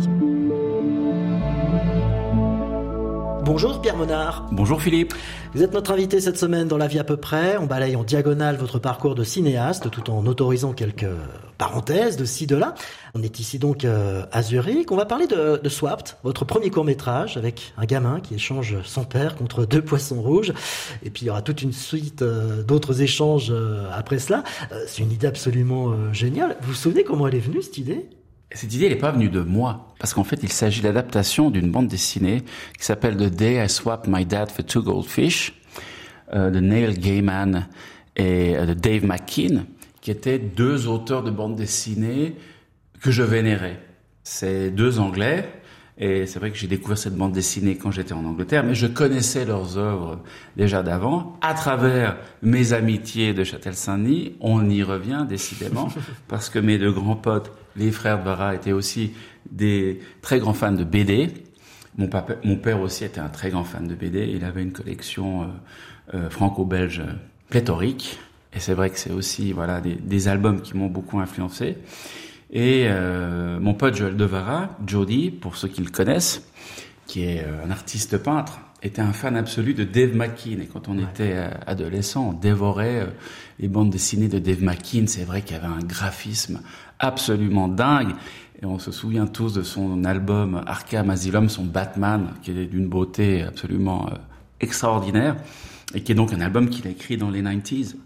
Speaker 18: Bonjour Pierre Monard.
Speaker 19: Bonjour Philippe.
Speaker 18: Vous êtes notre invité cette semaine dans La vie à peu près. On balaye en diagonale votre parcours de cinéaste tout en autorisant quelques parenthèses de ci, de là. On est ici donc euh, à Zurich. On va parler de, de Swapped, votre premier court-métrage avec un gamin qui échange son père contre deux poissons rouges. Et puis il y aura toute une suite euh, d'autres échanges euh, après cela. Euh, c'est une idée absolument euh, géniale. Vous vous souvenez comment elle est venue cette idée ?
Speaker 19: Cette idée, elle n'est pas venue de moi, parce qu'en fait, il s'agit de l'adaptation d'une bande dessinée qui s'appelle The Day I Swapped My Dad for Two Goldfish, euh, de Neil Gaiman et euh, de Dave McKean, qui étaient deux auteurs de bande dessinée que je vénérais. C'est deux Anglais, et c'est vrai que j'ai découvert cette bande dessinée quand j'étais en Angleterre, mais je connaissais leurs œuvres déjà d'avant, à travers mes amitiés de Châtel-Saint-Denis. On y revient décidément, parce que mes deux grands potes, les frères Dvara, étaient aussi des très grands fans de B D. Mon, papa, mon père aussi était un très grand fan de B D. Il avait une collection euh, euh, franco-belge pléthorique. Et c'est vrai que c'est aussi voilà des, des albums qui m'ont beaucoup influencé. Et euh, mon pote Joël Devara, Jody, pour ceux qui le connaissent, qui est un artiste peintre, était un fan absolu de Dave McKean. Et quand on ouais. était adolescent, on dévorait euh, les bandes dessinées de Dave McKean. C'est vrai qu'il y avait un graphisme absolument dingue. Et on se souvient tous de son album Arkham Asylum, son Batman, qui est d'une beauté absolument euh, extraordinaire. Et qui est donc un album qu'il a écrit dans les quatre-vingt-dix.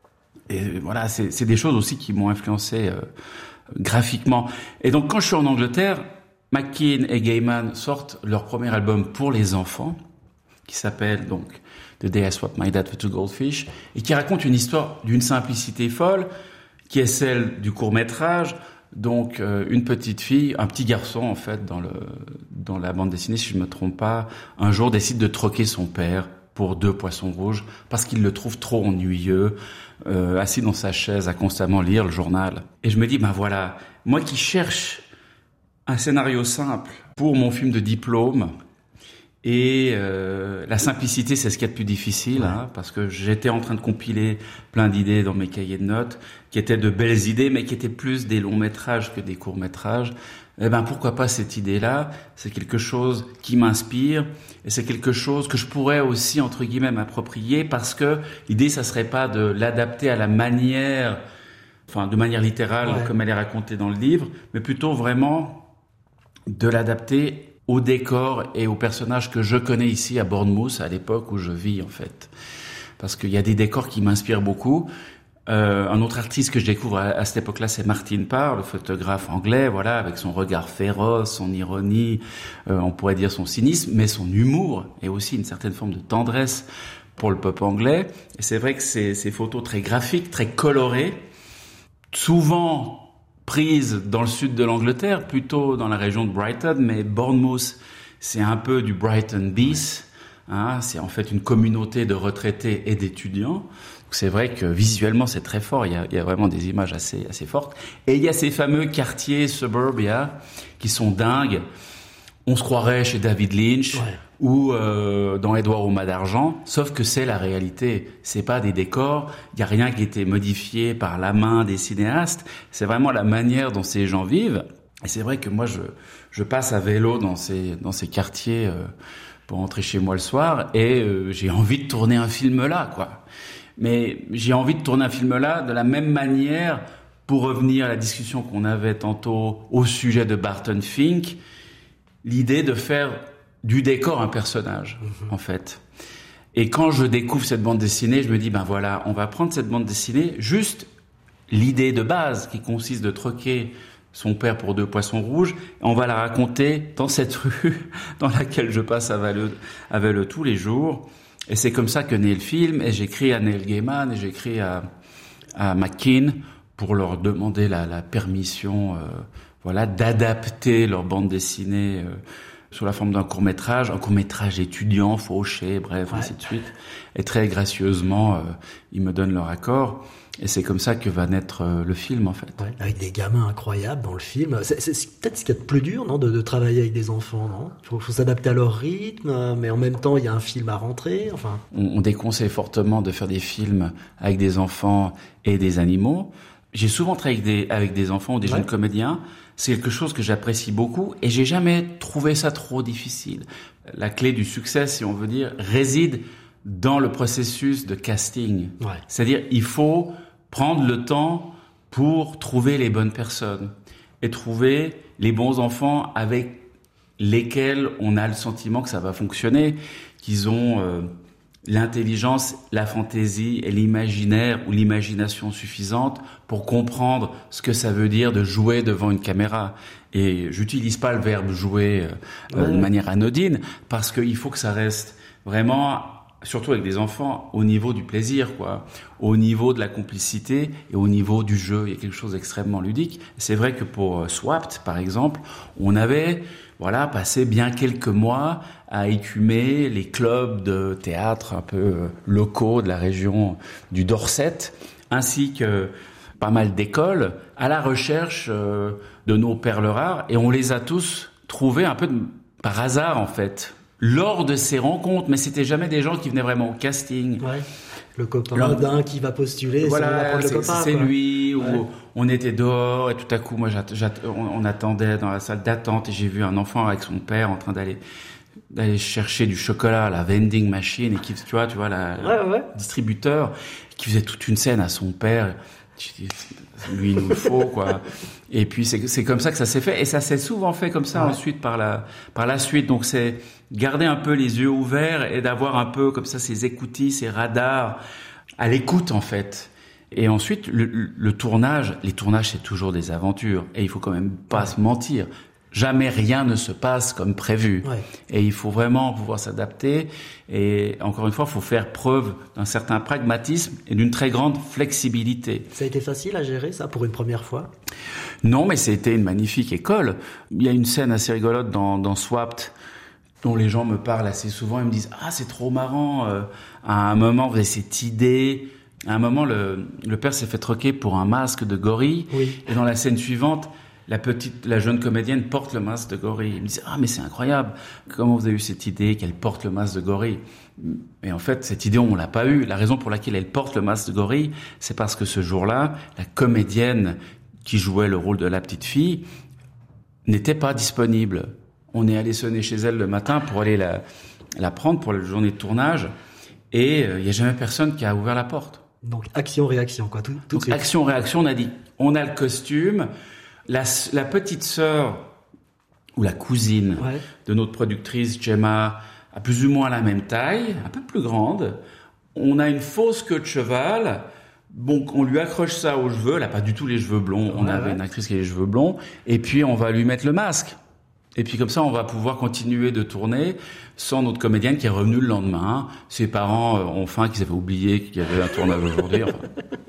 Speaker 19: Et voilà, c'est, c'est des choses aussi qui m'ont influencé euh, graphiquement. Et donc, quand je suis en Angleterre, McKean et Gaiman sortent leur premier album pour les enfants, qui s'appelle donc The Day I Swapped My Dad for Two Goldfish, et qui raconte une histoire d'une simplicité folle, qui est celle du court-métrage. Donc, euh, une petite fille, un petit garçon, en fait, dans le dans la bande dessinée, si je me trompe pas, un jour décide de troquer son père pour deux poissons rouges, parce qu'il le trouve trop ennuyeux, euh, assis dans sa chaise à constamment lire le journal. Et je me dis, ben voilà, moi qui cherche un scénario simple pour mon film de diplôme. Et euh, la simplicité, c'est ce qu'il y a de plus difficile, ouais. hein, parce que j'étais en train de compiler plein d'idées dans mes cahiers de notes, qui étaient de belles idées, mais qui étaient plus des longs métrages que des courts métrages. Eh ben pourquoi pas cette idée-là ? C'est quelque chose qui m'inspire, et c'est quelque chose que je pourrais aussi entre guillemets m'approprier, parce que l'idée, ça serait pas de l'adapter à la manière, enfin de manière littérale ouais. comme elle est racontée dans le livre, mais plutôt vraiment de l'adapter au décor et aux personnages que je connais ici à Bournemouth, à l'époque où je vis en fait. Parce qu'il y a des décors qui m'inspirent beaucoup. Euh, un autre artiste que je découvre à, à cette époque-là, c'est Martin Parr, le photographe anglais, voilà, avec son regard féroce, son ironie, euh, on pourrait dire son cynisme, mais son humour et aussi une certaine forme de tendresse pour le peuple anglais. Et c'est vrai que ces, ces photos très graphiques, très colorées, souvent prise dans le sud de l'Angleterre, plutôt dans la région de Brighton, mais Bournemouth, c'est un peu du Brighton bis. Hein, c'est en fait une communauté de retraités et d'étudiants. Donc c'est vrai que visuellement, c'est très fort. Il y a, il y a vraiment des images assez, assez fortes. Et il y a ces fameux quartiers suburbia qui sont dingues. On se croirait chez David Lynch ouais. ou euh, dans Édouard au Mât d'Argent, sauf que c'est la réalité. C'est pas des décors, il y a rien qui a été modifié par la main des cinéastes. C'est vraiment la manière dont ces gens vivent. Et c'est vrai que moi, je, je passe à vélo dans ces, dans ces quartiers euh, pour rentrer chez moi le soir, et euh, j'ai envie de tourner un film là, quoi. Mais j'ai envie de tourner un film là de la même manière, pour revenir à la discussion qu'on avait tantôt au sujet de Barton Fink. L'idée de faire du décor un personnage, mmh. en fait. Et quand je découvre cette bande dessinée, je me dis, ben voilà, on va prendre cette bande dessinée, juste l'idée de base qui consiste de troquer son père pour deux poissons rouges, et on va la raconter dans cette rue dans laquelle je passe à Valleux, à Valleux tous les jours. Et c'est comme ça que naît le film, et j'écris à Neil Gaiman, et j'écris à, à McKean pour leur demander la, la permission... Euh, voilà, d'adapter leur bande dessinée euh, sous la forme d'un court-métrage, un court-métrage étudiant, fauché, bref, ouais. ainsi de suite. Et très gracieusement, euh, ils me donnent leur accord. Et c'est comme ça que va naître euh, le film, en fait.
Speaker 18: Ouais, avec des gamins incroyables dans le film. C'est, c'est, c'est peut-être ce qu'il y a de plus dur, non, de, de travailler avec des enfants, non ? Il faut, faut s'adapter à leur rythme, mais en même temps, il y a un film à rentrer, enfin...
Speaker 19: On, on déconseille fortement de faire des films avec des enfants et des animaux. J'ai souvent travaillé avec des, avec des enfants ou des ouais. jeunes comédiens. C'est quelque chose que j'apprécie beaucoup et j'ai jamais trouvé ça trop difficile. La clé du succès, si on veut dire, réside dans le processus de casting. Ouais. C'est-à-dire, il faut prendre le temps pour trouver les bonnes personnes et trouver les bons enfants avec lesquels on a le sentiment que ça va fonctionner, qu'ils ont euh, l'intelligence, la fantaisie et l'imaginaire ou l'imagination suffisante pour comprendre ce que ça veut dire de jouer devant une caméra. Et j'utilise pas le verbe jouer euh, ouais. de manière anodine, parce qu'il faut que ça reste vraiment, surtout avec des enfants, au niveau du plaisir, quoi, au niveau de la complicité et au niveau du jeu. Il y a quelque chose d'extrêmement ludique. C'est vrai que pour Swapped, par exemple, on avait voilà passé bien quelques mois à écumer les clubs de théâtre un peu locaux de la région du Dorset, ainsi que pas mal d'écoles, à la recherche euh, de nos perles rares, et on les a tous trouvés un peu de, par hasard, en fait, lors de ces rencontres, mais c'était jamais des gens qui venaient vraiment au casting.
Speaker 18: Ouais. Le copain d'un qui va postuler,
Speaker 19: voilà,
Speaker 18: c'est,
Speaker 19: c'est,
Speaker 18: le copain,
Speaker 19: c'est
Speaker 18: quoi.
Speaker 19: lui,
Speaker 18: ouais.
Speaker 19: où on était dehors, et tout à coup, moi, j'att- j'att- on, on attendait dans la salle d'attente, et j'ai vu un enfant avec son père en train d'aller d'aller chercher du chocolat à la vending machine, et qui, tu vois, tu vois, la,
Speaker 18: ouais, ouais.
Speaker 19: le distributeur, qui faisait toute une scène à son père. Lui, il nous le faut, quoi. Et puis, c'est, c'est comme ça que ça s'est fait. Et ça s'est souvent fait comme ça, ouais. ensuite, par la, par la suite. Donc, c'est garder un peu les yeux ouverts et d'avoir un peu, comme ça, ces écoutilles, ces radars à l'écoute, en fait. Et ensuite, le, le tournage, les tournages, c'est toujours des aventures. Et il faut quand même pas ouais. se mentir. Jamais rien ne se passe comme prévu. Ouais. Et il faut vraiment pouvoir s'adapter. Et encore une fois, il faut faire preuve d'un certain pragmatisme et d'une très grande flexibilité.
Speaker 18: Ça a été facile à gérer, ça, pour une première fois ?
Speaker 19: Non, mais c'était une magnifique école. Il y a une scène assez rigolote dans, dans Swapped, dont les gens me parlent assez souvent. Ils me disent « Ah, c'est trop marrant. Euh, à un moment, vous avez cette idée. » À un moment, le, le père s'est fait troquer pour un masque de gorille. Oui. Et dans la scène suivante, la petite, la jeune comédienne porte le masque de gorille. Il me disait, ah, mais c'est incroyable. Comment vous avez eu cette idée qu'elle porte le masque de gorille? Et en fait, cette idée, on l'a pas eue. La raison pour laquelle elle porte le masque de gorille, c'est parce que ce jour-là, la comédienne qui jouait le rôle de la petite fille n'était pas disponible. On est allé sonner chez elle le matin pour aller la, la prendre pour la journée de tournage. Et il euh, n'y a jamais personne qui a ouvert la porte.
Speaker 18: Donc, action-réaction, quoi. Tout, tout
Speaker 19: Donc, action-réaction, on a dit, on a le costume. La, la petite sœur ou la cousine ouais. de notre productrice, Gemma, a plus ou moins la même taille, un peu plus grande. On a une fausse queue de cheval. Bon, on lui accroche ça aux cheveux. Elle n'a pas du tout les cheveux blonds. Ouais, on avait ouais. une actrice qui a les cheveux blonds. Et puis, on va lui mettre le masque. Et puis, comme ça, on va pouvoir continuer de tourner sans notre comédienne qui est revenue le lendemain. Ses parents euh, ont faim, qu'ils avaient oublié qu'il y avait un tournage aujourd'hui. Enfin,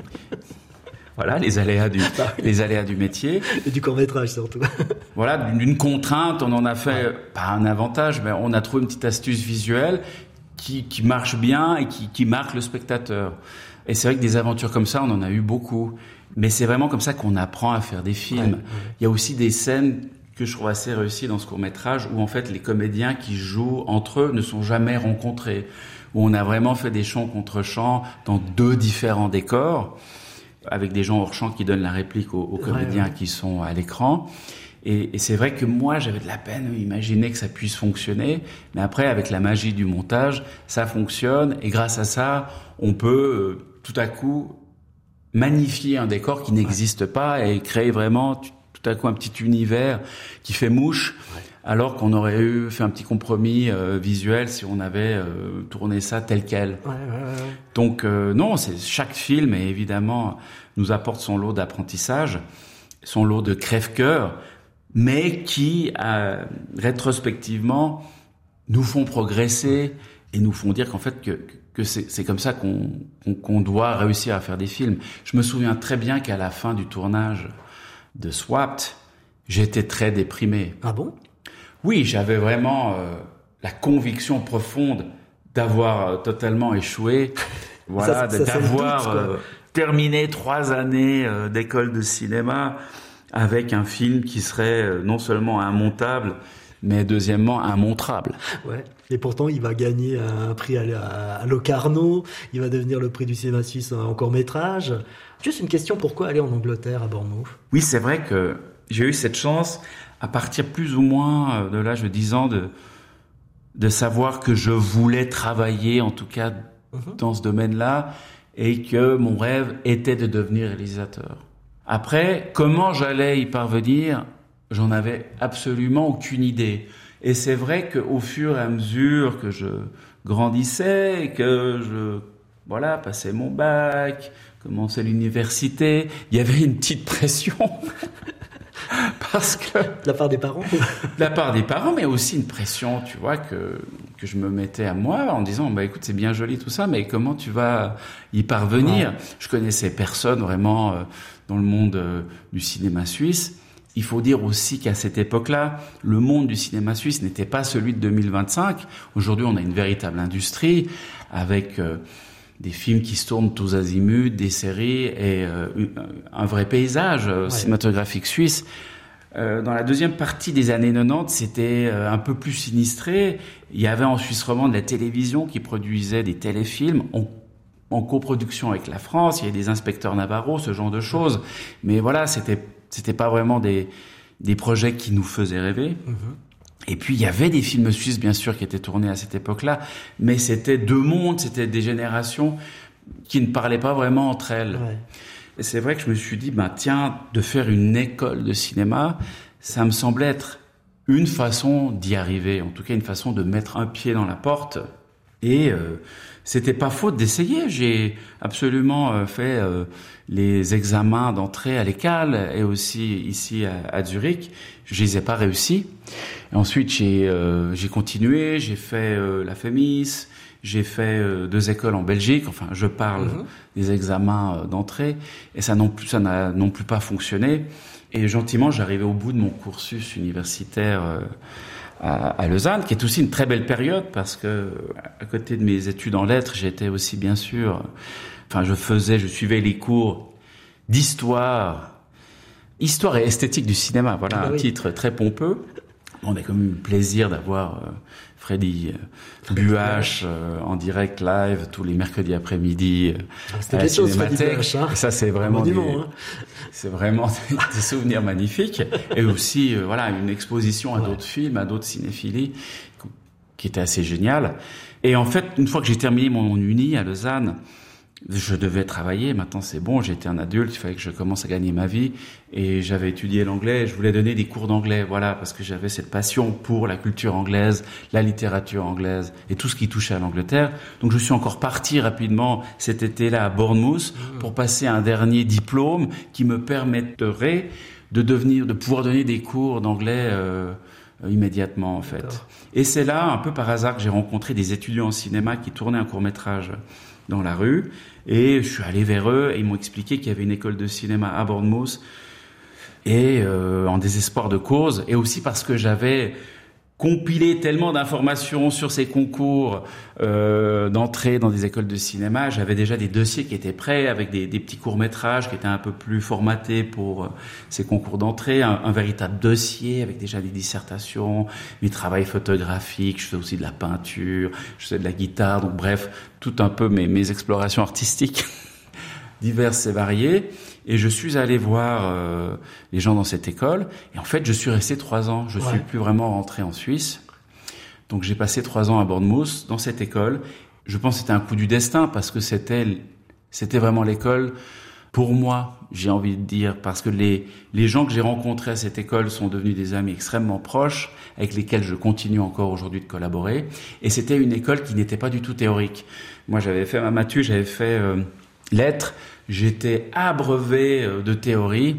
Speaker 19: voilà, les aléas du, les aléas du métier.
Speaker 18: Et du court-métrage, surtout.
Speaker 19: Voilà, d'une contrainte, on en a fait, ouais. pas un avantage, mais on a trouvé une petite astuce visuelle qui, qui marche bien et qui, qui marque le spectateur. Et c'est vrai que des aventures comme ça, on en a eu beaucoup. Mais c'est vraiment comme ça qu'on apprend à faire des films. Ouais, ouais. Il y a aussi des scènes que je trouve assez réussies dans ce court-métrage où en fait les comédiens qui jouent entre eux ne sont jamais rencontrés. Où on a vraiment fait des chants contre chants dans deux différents décors, avec des gens hors champ qui donnent la réplique aux, aux comédiens ouais, ouais. qui sont à l'écran. Et, et c'est vrai que moi, j'avais de la peine à imaginer que ça puisse fonctionner. Mais après, avec la magie du montage, ça fonctionne. Et grâce à ça, on peut euh, tout à coup magnifier un décor qui n'existe ouais. pas et créer vraiment tout à coup un petit univers qui fait mouche. Ouais. Alors qu'on aurait eu fait un petit compromis euh, visuel si on avait euh, tourné ça tel quel. Ouais, ouais, ouais. Donc euh, non, c'est chaque film et évidemment nous apporte son lot d'apprentissage, son lot de crève-cœur, mais qui euh, rétrospectivement nous font progresser et nous font dire qu'en fait que que c'est, c'est comme ça qu'on, qu'on qu'on doit réussir à faire des films. Je me souviens très bien qu'à la fin du tournage de Swapped, j'étais très déprimé.
Speaker 18: Ah bon?
Speaker 19: Oui, j'avais vraiment euh, la conviction profonde d'avoir euh, totalement échoué, voilà, ça, ça, d'avoir doute, euh, terminé trois années euh, d'école de cinéma avec un film qui serait euh, non seulement immontable, mais deuxièmement immontrable.
Speaker 18: Ouais. Et pourtant, il va gagner un prix à, à, à Locarno, il va devenir le prix du cinéma suisse en court-métrage. Juste une question, pourquoi aller en Angleterre, à Bournemouth?
Speaker 19: Oui, c'est vrai que j'ai eu cette chance à partir plus ou moins de l'âge de dix ans, de, de savoir que je voulais travailler, en tout cas mmh. dans ce domaine-là, et que mon rêve était de devenir réalisateur. Après, comment j'allais y parvenir, j'en avais absolument aucune idée. Et c'est vrai qu'au fur et à mesure que je grandissais, et que je voilà, passais mon bac, commençais l'université, il y avait une petite pression. Parce que
Speaker 18: de la part des parents,
Speaker 19: de la part des parents, mais aussi une pression, tu vois, que que je me mettais à moi en disant, bah écoute, c'est bien joli tout ça, mais comment tu vas y parvenir? Ouais. Je connaissais personne vraiment euh, dans le monde euh, du cinéma suisse. Il faut dire aussi qu'à cette époque-là, le monde du cinéma suisse n'était pas celui de deux mille vingt-cinq. Aujourd'hui, on a une véritable industrie avec euh, des films qui se tournent tous azimuts, des séries et euh, un vrai paysage euh, ouais. cinématographique suisse. Euh, dans la deuxième partie des années quatre-vingt-dix, c'était euh, un peu plus sinistré. Il y avait en Suisse romande la télévision qui produisait des téléfilms en, en coproduction avec la France. Il y avait des inspecteurs Navarro, ce genre de choses. Mais voilà, c'était c'était pas vraiment des des projets qui nous faisaient rêver. Mmh. Et puis, il y avait des films suisses, bien sûr, qui étaient tournés à cette époque-là, mais c'était deux mondes, c'était des générations qui ne parlaient pas vraiment entre elles. Ouais. Et c'est vrai que je me suis dit, ben, tiens, de faire une école de cinéma, ça me semblait être une façon d'y arriver, en tout cas une façon de mettre un pied dans la porte. Et euh, c'était pas faute d'essayer. J'ai absolument euh, fait euh, les examens d'entrée à l'E C A L et aussi ici à, à Zurich. Je les ai pas réussis. Et ensuite, j'ai euh, j'ai continué. J'ai fait euh, la FEMIS. J'ai fait euh, deux écoles en Belgique. Enfin, je parle mmh. des examens euh, d'entrée. Et ça non plus, ça n'a non plus pas fonctionné. Et gentiment, j'arrivais au bout de mon cursus universitaire. Euh, à Lausanne, qui est aussi une très belle période parce que à côté de mes études en lettres, j'étais aussi bien sûr, enfin je faisais, je suivais les cours d'histoire Histoire et esthétique du cinéma, voilà
Speaker 18: ah,
Speaker 19: un
Speaker 18: oui.
Speaker 19: titre très pompeux. On a quand même eu le plaisir d'avoir euh, Freddy euh, Buache euh, en direct live tous les mercredis après-midi euh,
Speaker 18: C'était
Speaker 19: à la
Speaker 18: quelque chose, Freddy
Speaker 19: Cinémathèque.
Speaker 18: Buache, hein.
Speaker 19: Et ça, c'est vraiment des,
Speaker 18: hein.
Speaker 19: c'est vraiment des, des souvenirs magnifiques. Et aussi, euh, voilà, une exposition à ouais. d'autres films, à d'autres cinéphilies, qui était assez géniale. Et en fait, une fois que j'ai terminé mon uni à Lausanne, je devais travailler. Maintenant, c'est bon, j'étais un adulte, il fallait que je commence à gagner ma vie. Et j'avais étudié l'anglais, je voulais donner des cours d'anglais, voilà, parce que j'avais cette passion pour la culture anglaise, la littérature anglaise et tout ce qui touchait à l'Angleterre. Donc, je suis encore parti rapidement cet été-là à Bournemouth pour passer un dernier diplôme qui me permettrait de devenir, de pouvoir donner des cours d'anglais euh, immédiatement, en fait. D'accord. Et c'est là, un peu par hasard, que j'ai rencontré des étudiants en cinéma qui tournaient un court-métrage dans la rue, et je suis allé vers eux et ils m'ont expliqué qu'il y avait une école de cinéma à Bournemouth, et euh, en désespoir de cause, et aussi parce que j'avais compilé tellement d'informations sur ces concours euh, d'entrée dans des écoles de cinéma. J'avais déjà des dossiers qui étaient prêts avec des, des petits courts-métrages qui étaient un peu plus formatés pour euh, ces concours d'entrée, un, un véritable dossier avec déjà des dissertations, mes travails photographiques, je faisais aussi de la peinture, je faisais de la guitare, donc bref, tout un peu mes, mes explorations artistiques diverses et variées. Et je suis allé voir euh, les gens dans cette école. Et en fait, je suis resté trois ans. Je ouais. suis plus vraiment rentré en Suisse. Donc, j'ai passé trois ans à Bournemouth, dans cette école. Je pense que c'était un coup du destin parce que c'était, c'était vraiment l'école pour moi, j'ai envie de dire. Parce que les, les gens que j'ai rencontrés à cette école sont devenus des amis extrêmement proches, avec lesquels je continue encore aujourd'hui de collaborer. Et c'était une école qui n'était pas du tout théorique. Moi, j'avais fait ma matu, j'avais fait euh, lettres. J'étais abreuvé de théorie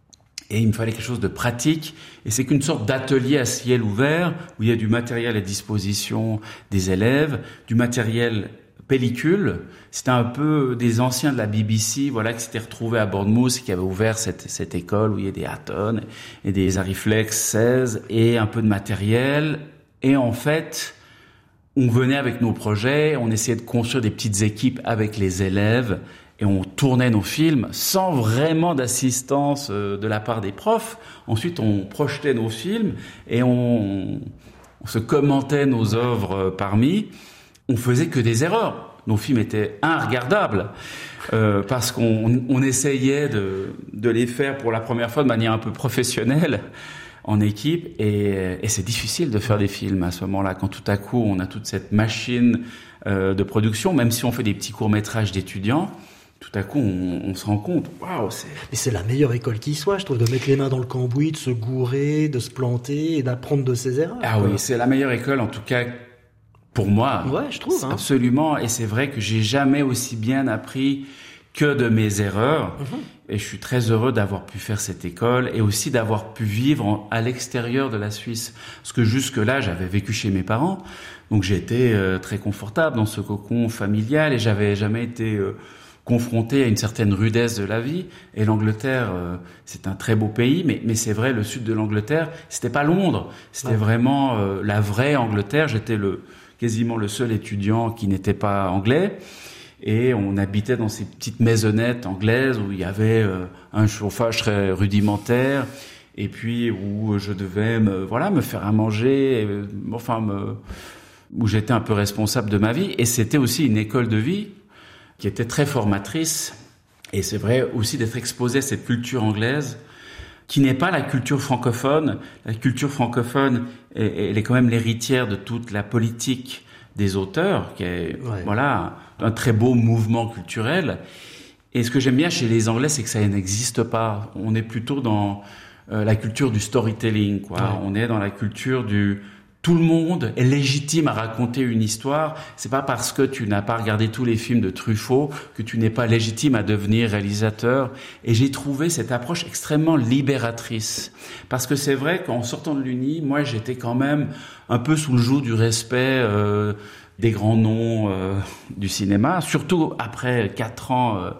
Speaker 19: et il me fallait quelque chose de pratique. Et c'est qu'une sorte d'atelier à ciel ouvert où il y a du matériel à disposition des élèves, du matériel pellicule. C'était un peu des anciens de la B B C, voilà, qui s'étaient retrouvés à Bournemouth, qui avaient ouvert cette, cette école où il y a des Hatton et des Arriflex seize et un peu de matériel. Et en fait, on venait avec nos projets, on essayait de construire des petites équipes avec les élèves. Et on tournait nos films sans vraiment d'assistance de la part des profs. Ensuite, on projetait nos films et on, on se commentait nos œuvres parmi. On faisait que des erreurs. Nos films étaient inregardables euh, parce qu'on on essayait de, de les faire pour la première fois de manière un peu professionnelle en équipe. Et, et c'est difficile de faire des films à ce moment-là, quand tout à coup, on a toute cette machine euh, de production, même si on fait des petits courts-métrages d'étudiants. Tout à coup, on, on se rend compte, waouh, c'est...
Speaker 18: Mais c'est la meilleure école qui soit, je trouve, de mettre les mains dans le cambouis, de se gourer, de se planter et d'apprendre de ses erreurs.
Speaker 19: Ah quoi. Oui, c'est la meilleure école, en tout cas, pour moi.
Speaker 18: Ouais, je trouve. Hein.
Speaker 19: Absolument, et c'est vrai que j'ai jamais aussi bien appris que de mes erreurs. Mm-hmm. Et je suis très heureux d'avoir pu faire cette école et aussi d'avoir pu vivre en, à l'extérieur de la Suisse. Parce que jusque-là, j'avais vécu chez mes parents, donc j'étais euh, très confortable dans ce cocon familial et j'avais jamais été... Euh, confronté à une certaine rudesse de la vie. Et l'Angleterre, euh, c'est un très beau pays, mais, mais c'est vrai, le sud de l'Angleterre, c'était pas Londres. C'était ouais. vraiment euh, la vraie Angleterre. J'étais le, quasiment le seul étudiant qui n'était pas anglais. Et on habitait dans ces petites maisonnettes anglaises où il y avait euh, un chauffage très rudimentaire. Et puis où je devais me, voilà, me faire à manger, et, enfin, me, où j'étais un peu responsable de ma vie. Et c'était aussi une école de vie qui était très formatrice. Et c'est vrai aussi d'être exposé à cette culture anglaise, qui n'est pas la culture francophone. La culture francophone, elle est quand même l'héritière de toute la politique des auteurs, qui est, ouais. voilà, un très beau mouvement culturel. Et ce que j'aime bien chez les Anglais, c'est que ça n'existe pas. On est plutôt dans euh, la culture du storytelling, quoi. Ouais. On est dans la culture du... Tout le monde est légitime à raconter une histoire. C'est pas parce que tu n'as pas regardé tous les films de Truffaut que tu n'es pas légitime à devenir réalisateur. Et j'ai trouvé cette approche extrêmement libératrice. Parce que c'est vrai qu'en sortant de l'Uni, moi, j'étais quand même un peu sous le joug du respect euh, des grands noms euh, du cinéma. Surtout après quatre ans euh,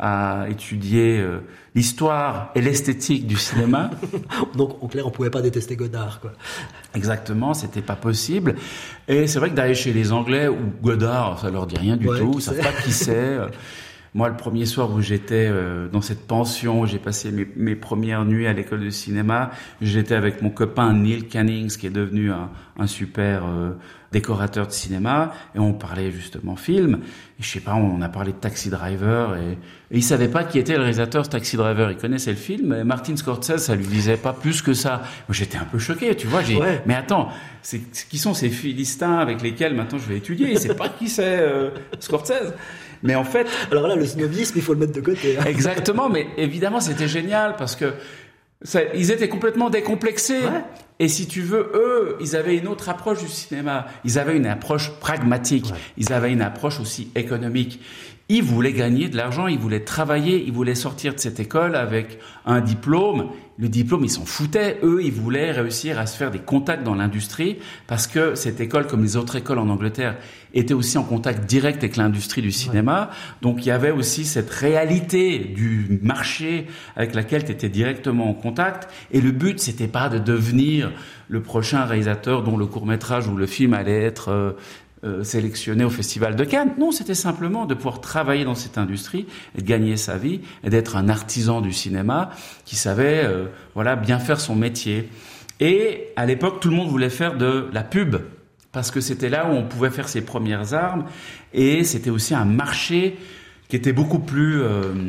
Speaker 19: à étudier euh, l'histoire et l'esthétique du cinéma.
Speaker 18: Donc, en clair, on pouvait pas détester Godard, quoi.
Speaker 19: Exactement, c'était pas possible. Et c'est vrai que d'aller chez les Anglais ou Godard, ça leur dit rien du ouais, tout, ils savent pas qui c'est. Moi, le premier soir où j'étais euh, dans cette pension, où j'ai passé mes, mes premières nuits à l'école de cinéma, j'étais avec mon copain Neil Cannings, qui est devenu un, un super euh, décorateur de cinéma, et on parlait justement film. Et je sais pas, on a parlé de Taxi Driver, et, et il savait pas qui était le réalisateur de Taxi Driver. Il connaissait le film, mais Martin Scorsese, ça lui disait pas plus que ça. Moi, j'étais un peu choqué, tu vois. J'ai, ouais. Mais attends, c'est, qui sont ces Philistins avec lesquels maintenant je vais étudier? Il sait pas qui c'est euh, Scorsese. Mais en fait...
Speaker 18: Alors là, le snobisme, il faut le mettre de côté. Hein.
Speaker 19: Exactement, mais évidemment, c'était génial parce que ça, ils étaient complètement décomplexés. Ouais. Et si tu veux, eux, ils avaient une autre approche du cinéma. Ils avaient une approche pragmatique. Ouais. Ils avaient une approche aussi économique. Ils voulaient gagner de l'argent, ils voulaient travailler, ils voulaient sortir de cette école avec un diplôme. Le diplôme, ils s'en foutaient. Eux, ils voulaient réussir à se faire des contacts dans l'industrie parce que cette école, comme les autres écoles en Angleterre, était aussi en contact direct avec l'industrie du cinéma. Ouais. Donc, il y avait aussi cette réalité du marché avec laquelle tu étais directement en contact. Et le but, c'était pas de devenir le prochain réalisateur dont le court-métrage ou le film allait être... Euh, Euh, sélectionné au Festival de Cannes. Non, c'était simplement de pouvoir travailler dans cette industrie et de gagner sa vie et d'être un artisan du cinéma qui savait euh, voilà, bien faire son métier. Et à l'époque, tout le monde voulait faire de la pub parce que c'était là où on pouvait faire ses premières armes et c'était aussi un marché qui était beaucoup plus euh,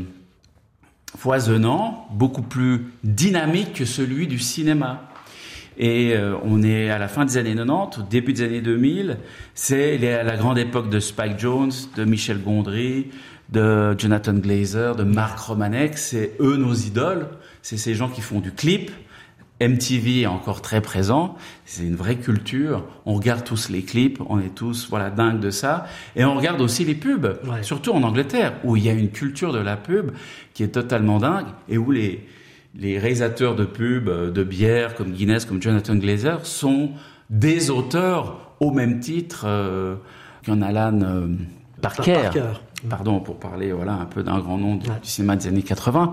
Speaker 19: foisonnant, beaucoup plus dynamique que celui du cinéma. Et euh, on est à la fin des années quatre-vingt-dix, au début des années deux mille. C'est la grande époque de Spike Jonze, de Michel Gondry, de Jonathan Glazer, de Mark Romanek. C'est eux nos idoles. C'est ces gens qui font du clip. M T V est encore très présent. C'est une vraie culture. On regarde tous les clips. On est tous voilà dingues de ça. Et on regarde aussi les pubs, ouais. Surtout en Angleterre, où il y a une culture de la pub qui est totalement dingue et où les Les réalisateurs de pubs, de bière, comme Guinness, comme Jonathan Glazer, sont des auteurs au même titre euh, qu'un Alan euh, Parker. Parker. Pardon, pour parler voilà un peu d'un grand nom du, ouais. du cinéma des années quatre-vingts.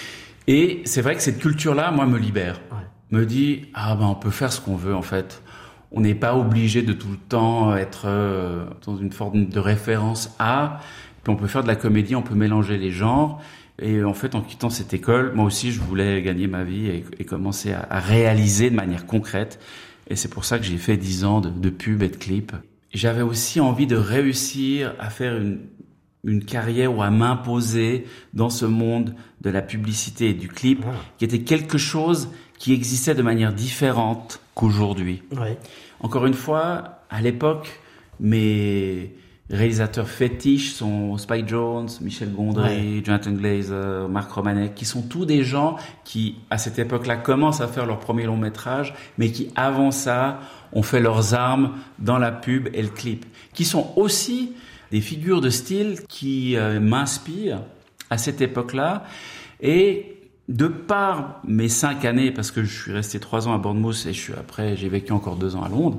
Speaker 19: Et c'est vrai que cette culture-là, moi, me libère. Ouais. Me dit, ah ben on peut faire ce qu'on veut en fait. On n'est pas obligé de tout le temps être euh, dans une forme de référence à. Puis on peut faire de la comédie, on peut mélanger les genres. Et en fait, en quittant cette école, moi aussi, je voulais gagner ma vie et, et commencer à, à réaliser de manière concrète. Et c'est pour ça que j'ai fait dix ans de, de pub et de clip. J'avais aussi envie de réussir à faire une, une carrière ou à m'imposer dans ce monde de la publicité et du clip, ah. qui était quelque chose qui existait de manière différente qu'aujourd'hui. Ouais. Encore une fois, à l'époque, mes réalisateurs fétiches sont Spike Jonze, Michel Gondry, ouais. Jonathan Glazer, Mark Romanek, qui sont tous des gens qui, à cette époque-là, commencent à faire leur premier long métrage, mais qui, avant ça, ont fait leurs armes dans la pub et le clip, qui sont aussi des figures de style qui euh, m'inspirent à cette époque-là. Et de par mes cinq années, parce que je suis resté trois ans à Bournemouth et je suis après, j'ai vécu encore deux ans à Londres,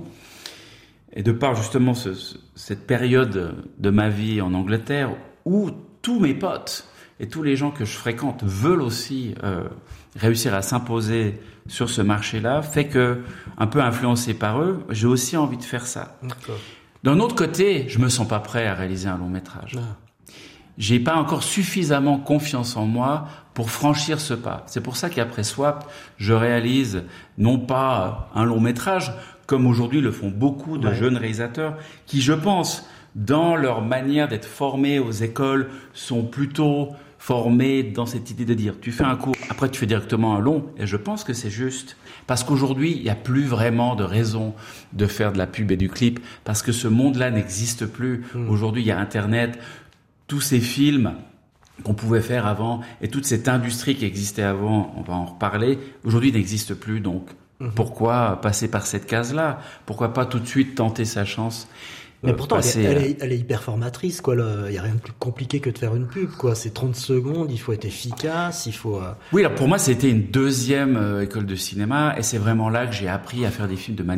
Speaker 19: et de par justement ce, ce, cette période de ma vie en Angleterre où tous mes potes et tous les gens que je fréquente veulent aussi euh, réussir à s'imposer sur ce marché-là, fait que, un peu influencé par eux, j'ai aussi envie de faire ça. D'accord. D'un autre côté, je me sens pas prêt à réaliser un long métrage. Ah. J'ai pas encore suffisamment confiance en moi pour franchir ce pas. C'est pour ça qu'après Swap, je réalise non pas un long métrage, comme aujourd'hui le font beaucoup de ouais. jeunes réalisateurs, qui, je pense, dans leur manière d'être formés aux écoles, sont plutôt formés dans cette idée de dire, tu fais un cours, après tu fais directement un long, et je pense que c'est juste. Parce qu'aujourd'hui, il n'y a plus vraiment de raison de faire de la pub et du clip, parce que ce monde-là n'existe plus. Mmh. Aujourd'hui, il y a Internet, tous ces films qu'on pouvait faire avant, et toute cette industrie qui existait avant, on va en reparler, aujourd'hui n'existe plus, donc mmh. pourquoi passer par cette case-là? Pourquoi pas tout de suite tenter sa chance?
Speaker 18: Mais pourtant, passer, elle, est, elle, est, elle est hyper formatrice, quoi. Il n'y a rien de plus compliqué que de faire une pub, quoi. C'est trente secondes, il faut être efficace, il faut... Euh...
Speaker 19: Oui, alors pour moi, c'était une deuxième euh, école de cinéma, et c'est vraiment là que j'ai appris à faire des films de manière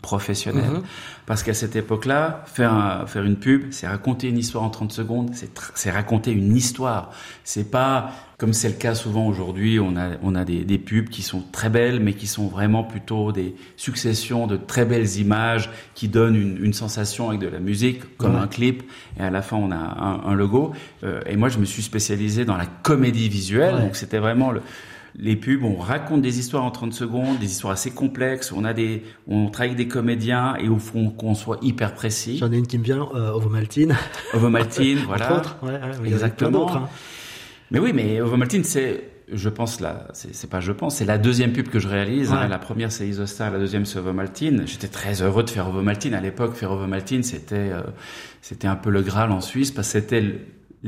Speaker 19: professionnel. Mmh. Parce qu'à cette époque-là, faire, un, faire une pub, c'est raconter une histoire en trente secondes, c'est, tr- c'est raconter une histoire. C'est pas, comme c'est le cas souvent aujourd'hui, on a, on a des, des pubs qui sont très belles, mais qui sont vraiment plutôt des successions de très belles images qui donnent une, une sensation avec de la musique, comme ouais. un clip, et à la fin on a un, un logo. Euh, et moi je me suis spécialisé dans la comédie visuelle, ouais. donc c'était vraiment le... Les pubs, on raconte des histoires en trente secondes, des histoires assez complexes. On a des, on travaille avec des comédiens et au fond qu'on soit hyper précis.
Speaker 18: J'en ai une qui me vient, euh, Ovomaltine.
Speaker 19: Ovomaltine, voilà.
Speaker 18: Entre autres, ouais, ouais,
Speaker 19: exactement.
Speaker 18: Hein.
Speaker 19: Mais oui, mais Ovomaltine, c'est, je pense là, c'est, c'est pas je pense, c'est la deuxième pub que je réalise. Ouais. Hein. La première c'est Isostar, la deuxième c'est Ovomaltine. J'étais très heureux de faire Ovomaltine à l'époque. Faire Ovomaltine, c'était, euh, c'était un peu le Graal en Suisse parce que c'était le,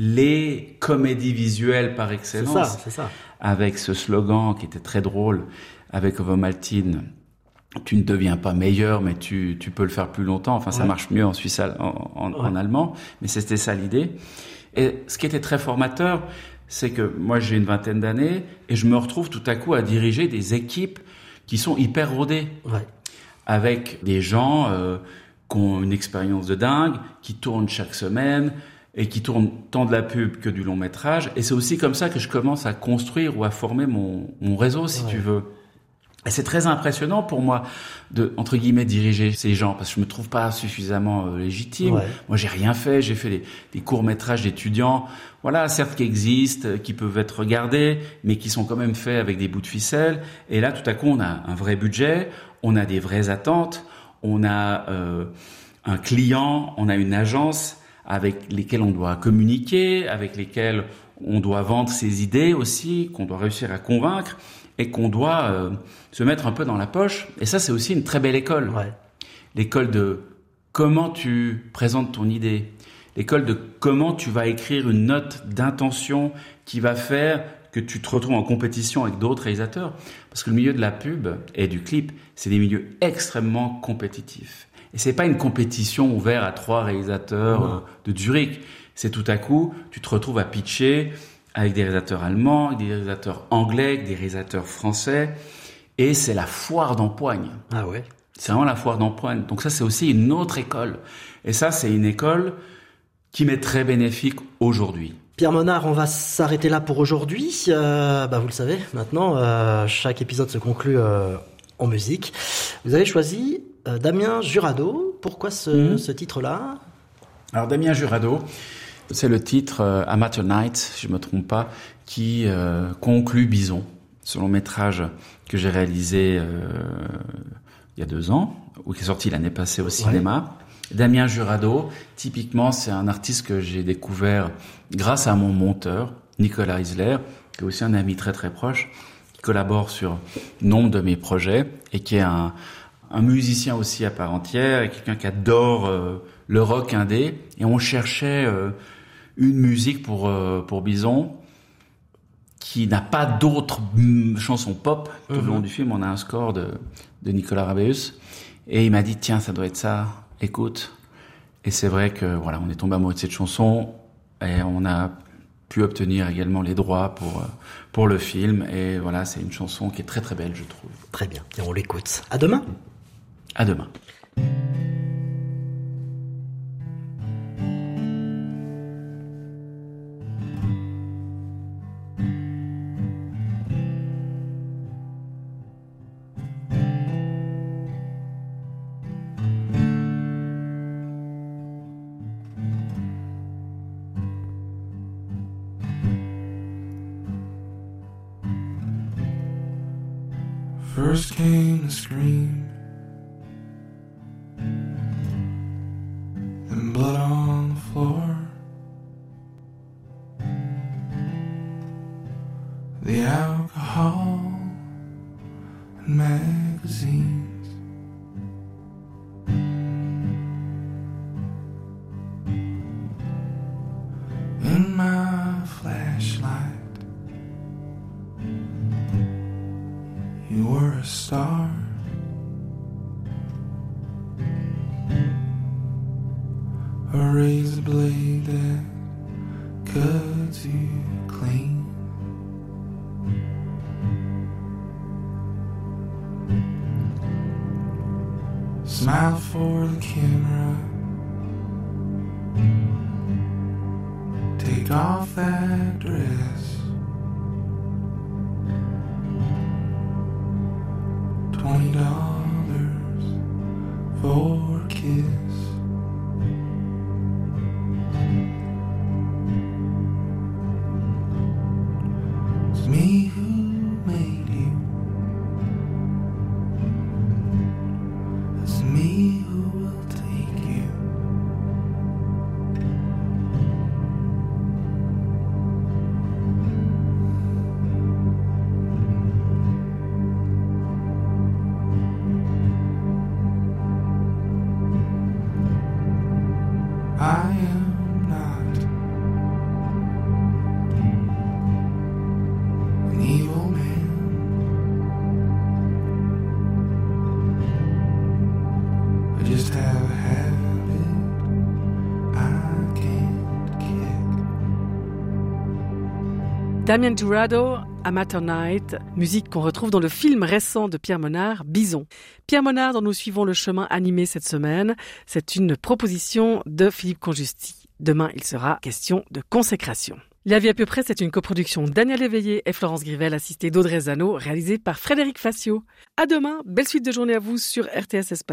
Speaker 19: les comédies visuelles par excellence.
Speaker 18: C'est ça, c'est ça.
Speaker 19: Avec ce slogan qui était très drôle, avec Ovomaltine, tu ne deviens pas meilleur, mais tu, tu peux le faire plus longtemps. Enfin, ouais. ça marche mieux en Suisse, en, en, ouais. en allemand, mais c'était ça l'idée. Et ce qui était très formateur, c'est que moi j'ai une vingtaine d'années et je me retrouve tout à coup à diriger des équipes qui sont hyper rodées,
Speaker 18: ouais.
Speaker 19: avec des gens euh, qui ont une expérience de dingue, qui tournent chaque semaine, et qui tourne tant de la pub que du long métrage. Et c'est aussi comme ça que je commence à construire ou à former mon, mon réseau, si ouais. tu veux. Et c'est très impressionnant pour moi de, entre guillemets, diriger ces gens, parce que je me trouve pas suffisamment euh, légitime. Ouais. Moi, j'ai rien fait. J'ai fait des, des courts-métrages d'étudiants, voilà, certes qui existent, qui peuvent être regardés, mais qui sont quand même faits avec des bouts de ficelle. Et là, tout à coup, on a un vrai budget, on a des vraies attentes, on a euh, un client, on a une agence avec lesquels on doit communiquer, avec lesquels on doit vendre ses idées aussi, qu'on doit réussir à convaincre et qu'on doit euh, se mettre un peu dans la poche. Et ça, c'est aussi une très belle école.
Speaker 18: Ouais.
Speaker 19: L'école de comment tu présentes ton idée. L'école de comment tu vas écrire une note d'intention qui va faire que tu te retrouves en compétition avec d'autres réalisateurs. Parce que le milieu de la pub et du clip, c'est des milieux extrêmement compétitifs. Et c'est pas une compétition ouverte à trois réalisateurs euh, de Zurich. C'est tout à coup, tu te retrouves à pitcher avec des réalisateurs allemands, avec des réalisateurs anglais, avec des réalisateurs français. Et c'est la foire d'empoigne.
Speaker 18: Ah ouais.
Speaker 19: C'est vraiment la foire d'empoigne. Donc ça, c'est aussi une autre école. Et ça, c'est une école qui m'est très bénéfique aujourd'hui.
Speaker 18: Pierre Monard, on va s'arrêter là pour aujourd'hui. Euh, bah vous le savez, maintenant, euh, chaque épisode se conclut euh, en musique. Vous avez choisi Euh, Damien Jurado, pourquoi ce, mmh. ce titre-là ?
Speaker 19: Alors Damien Jurado, c'est le titre euh, Amateur Night, si je ne me trompe pas, qui euh, conclut Bison, ce long métrage que j'ai réalisé euh, il y a deux ans, ou qui est sorti l'année passée au cinéma. Ouais. Damien Jurado, typiquement, c'est un artiste que j'ai découvert grâce à mon monteur, Nicolas Isler, qui est aussi un ami très très proche, qui collabore sur nombre de mes projets et qui est un un musicien aussi à part entière, et quelqu'un qui adore euh, le rock indé. Et on cherchait euh, une musique pour euh, pour Bison qui n'a pas d'autres mm, chansons pop. Tout mm-hmm. le long du film, on a un score de de Nicolas Rabeus. Et il m'a dit tiens, ça doit être ça. Écoute. Et c'est vrai que voilà, on est tombé amoureux de cette chanson et on a pu obtenir également les droits pour pour le film. Et voilà, c'est une chanson qui est très très belle, je trouve.
Speaker 18: Très bien. Et on l'écoute. À demain.
Speaker 19: À demain.
Speaker 20: First came the scream, then blood on the floor. The alcohol and magazines. In my flashlight, you were a star. A razor blade that cuts you clean. Smile for the camera. Take off that dress. Twenty dollars for a kiss. It's me who made you. It's me who will take you. I am not an evil man. I just have a habit I can't kick.
Speaker 17: Damien Jurado, Amateur Night, musique qu'on retrouve dans le film récent de Pierre Monard, Bison. Pierre Monard, dont nous suivons le chemin animé cette semaine, c'est une proposition de Philippe Conjusti. Demain, il sera question de consécration. La vie à peu près, c'est une coproduction Daniel Éveillé et Florence Grivel, assistée d'Audrey Zano, réalisée par Frédéric Facio. À demain, belle suite de journée à vous sur R T S Espace.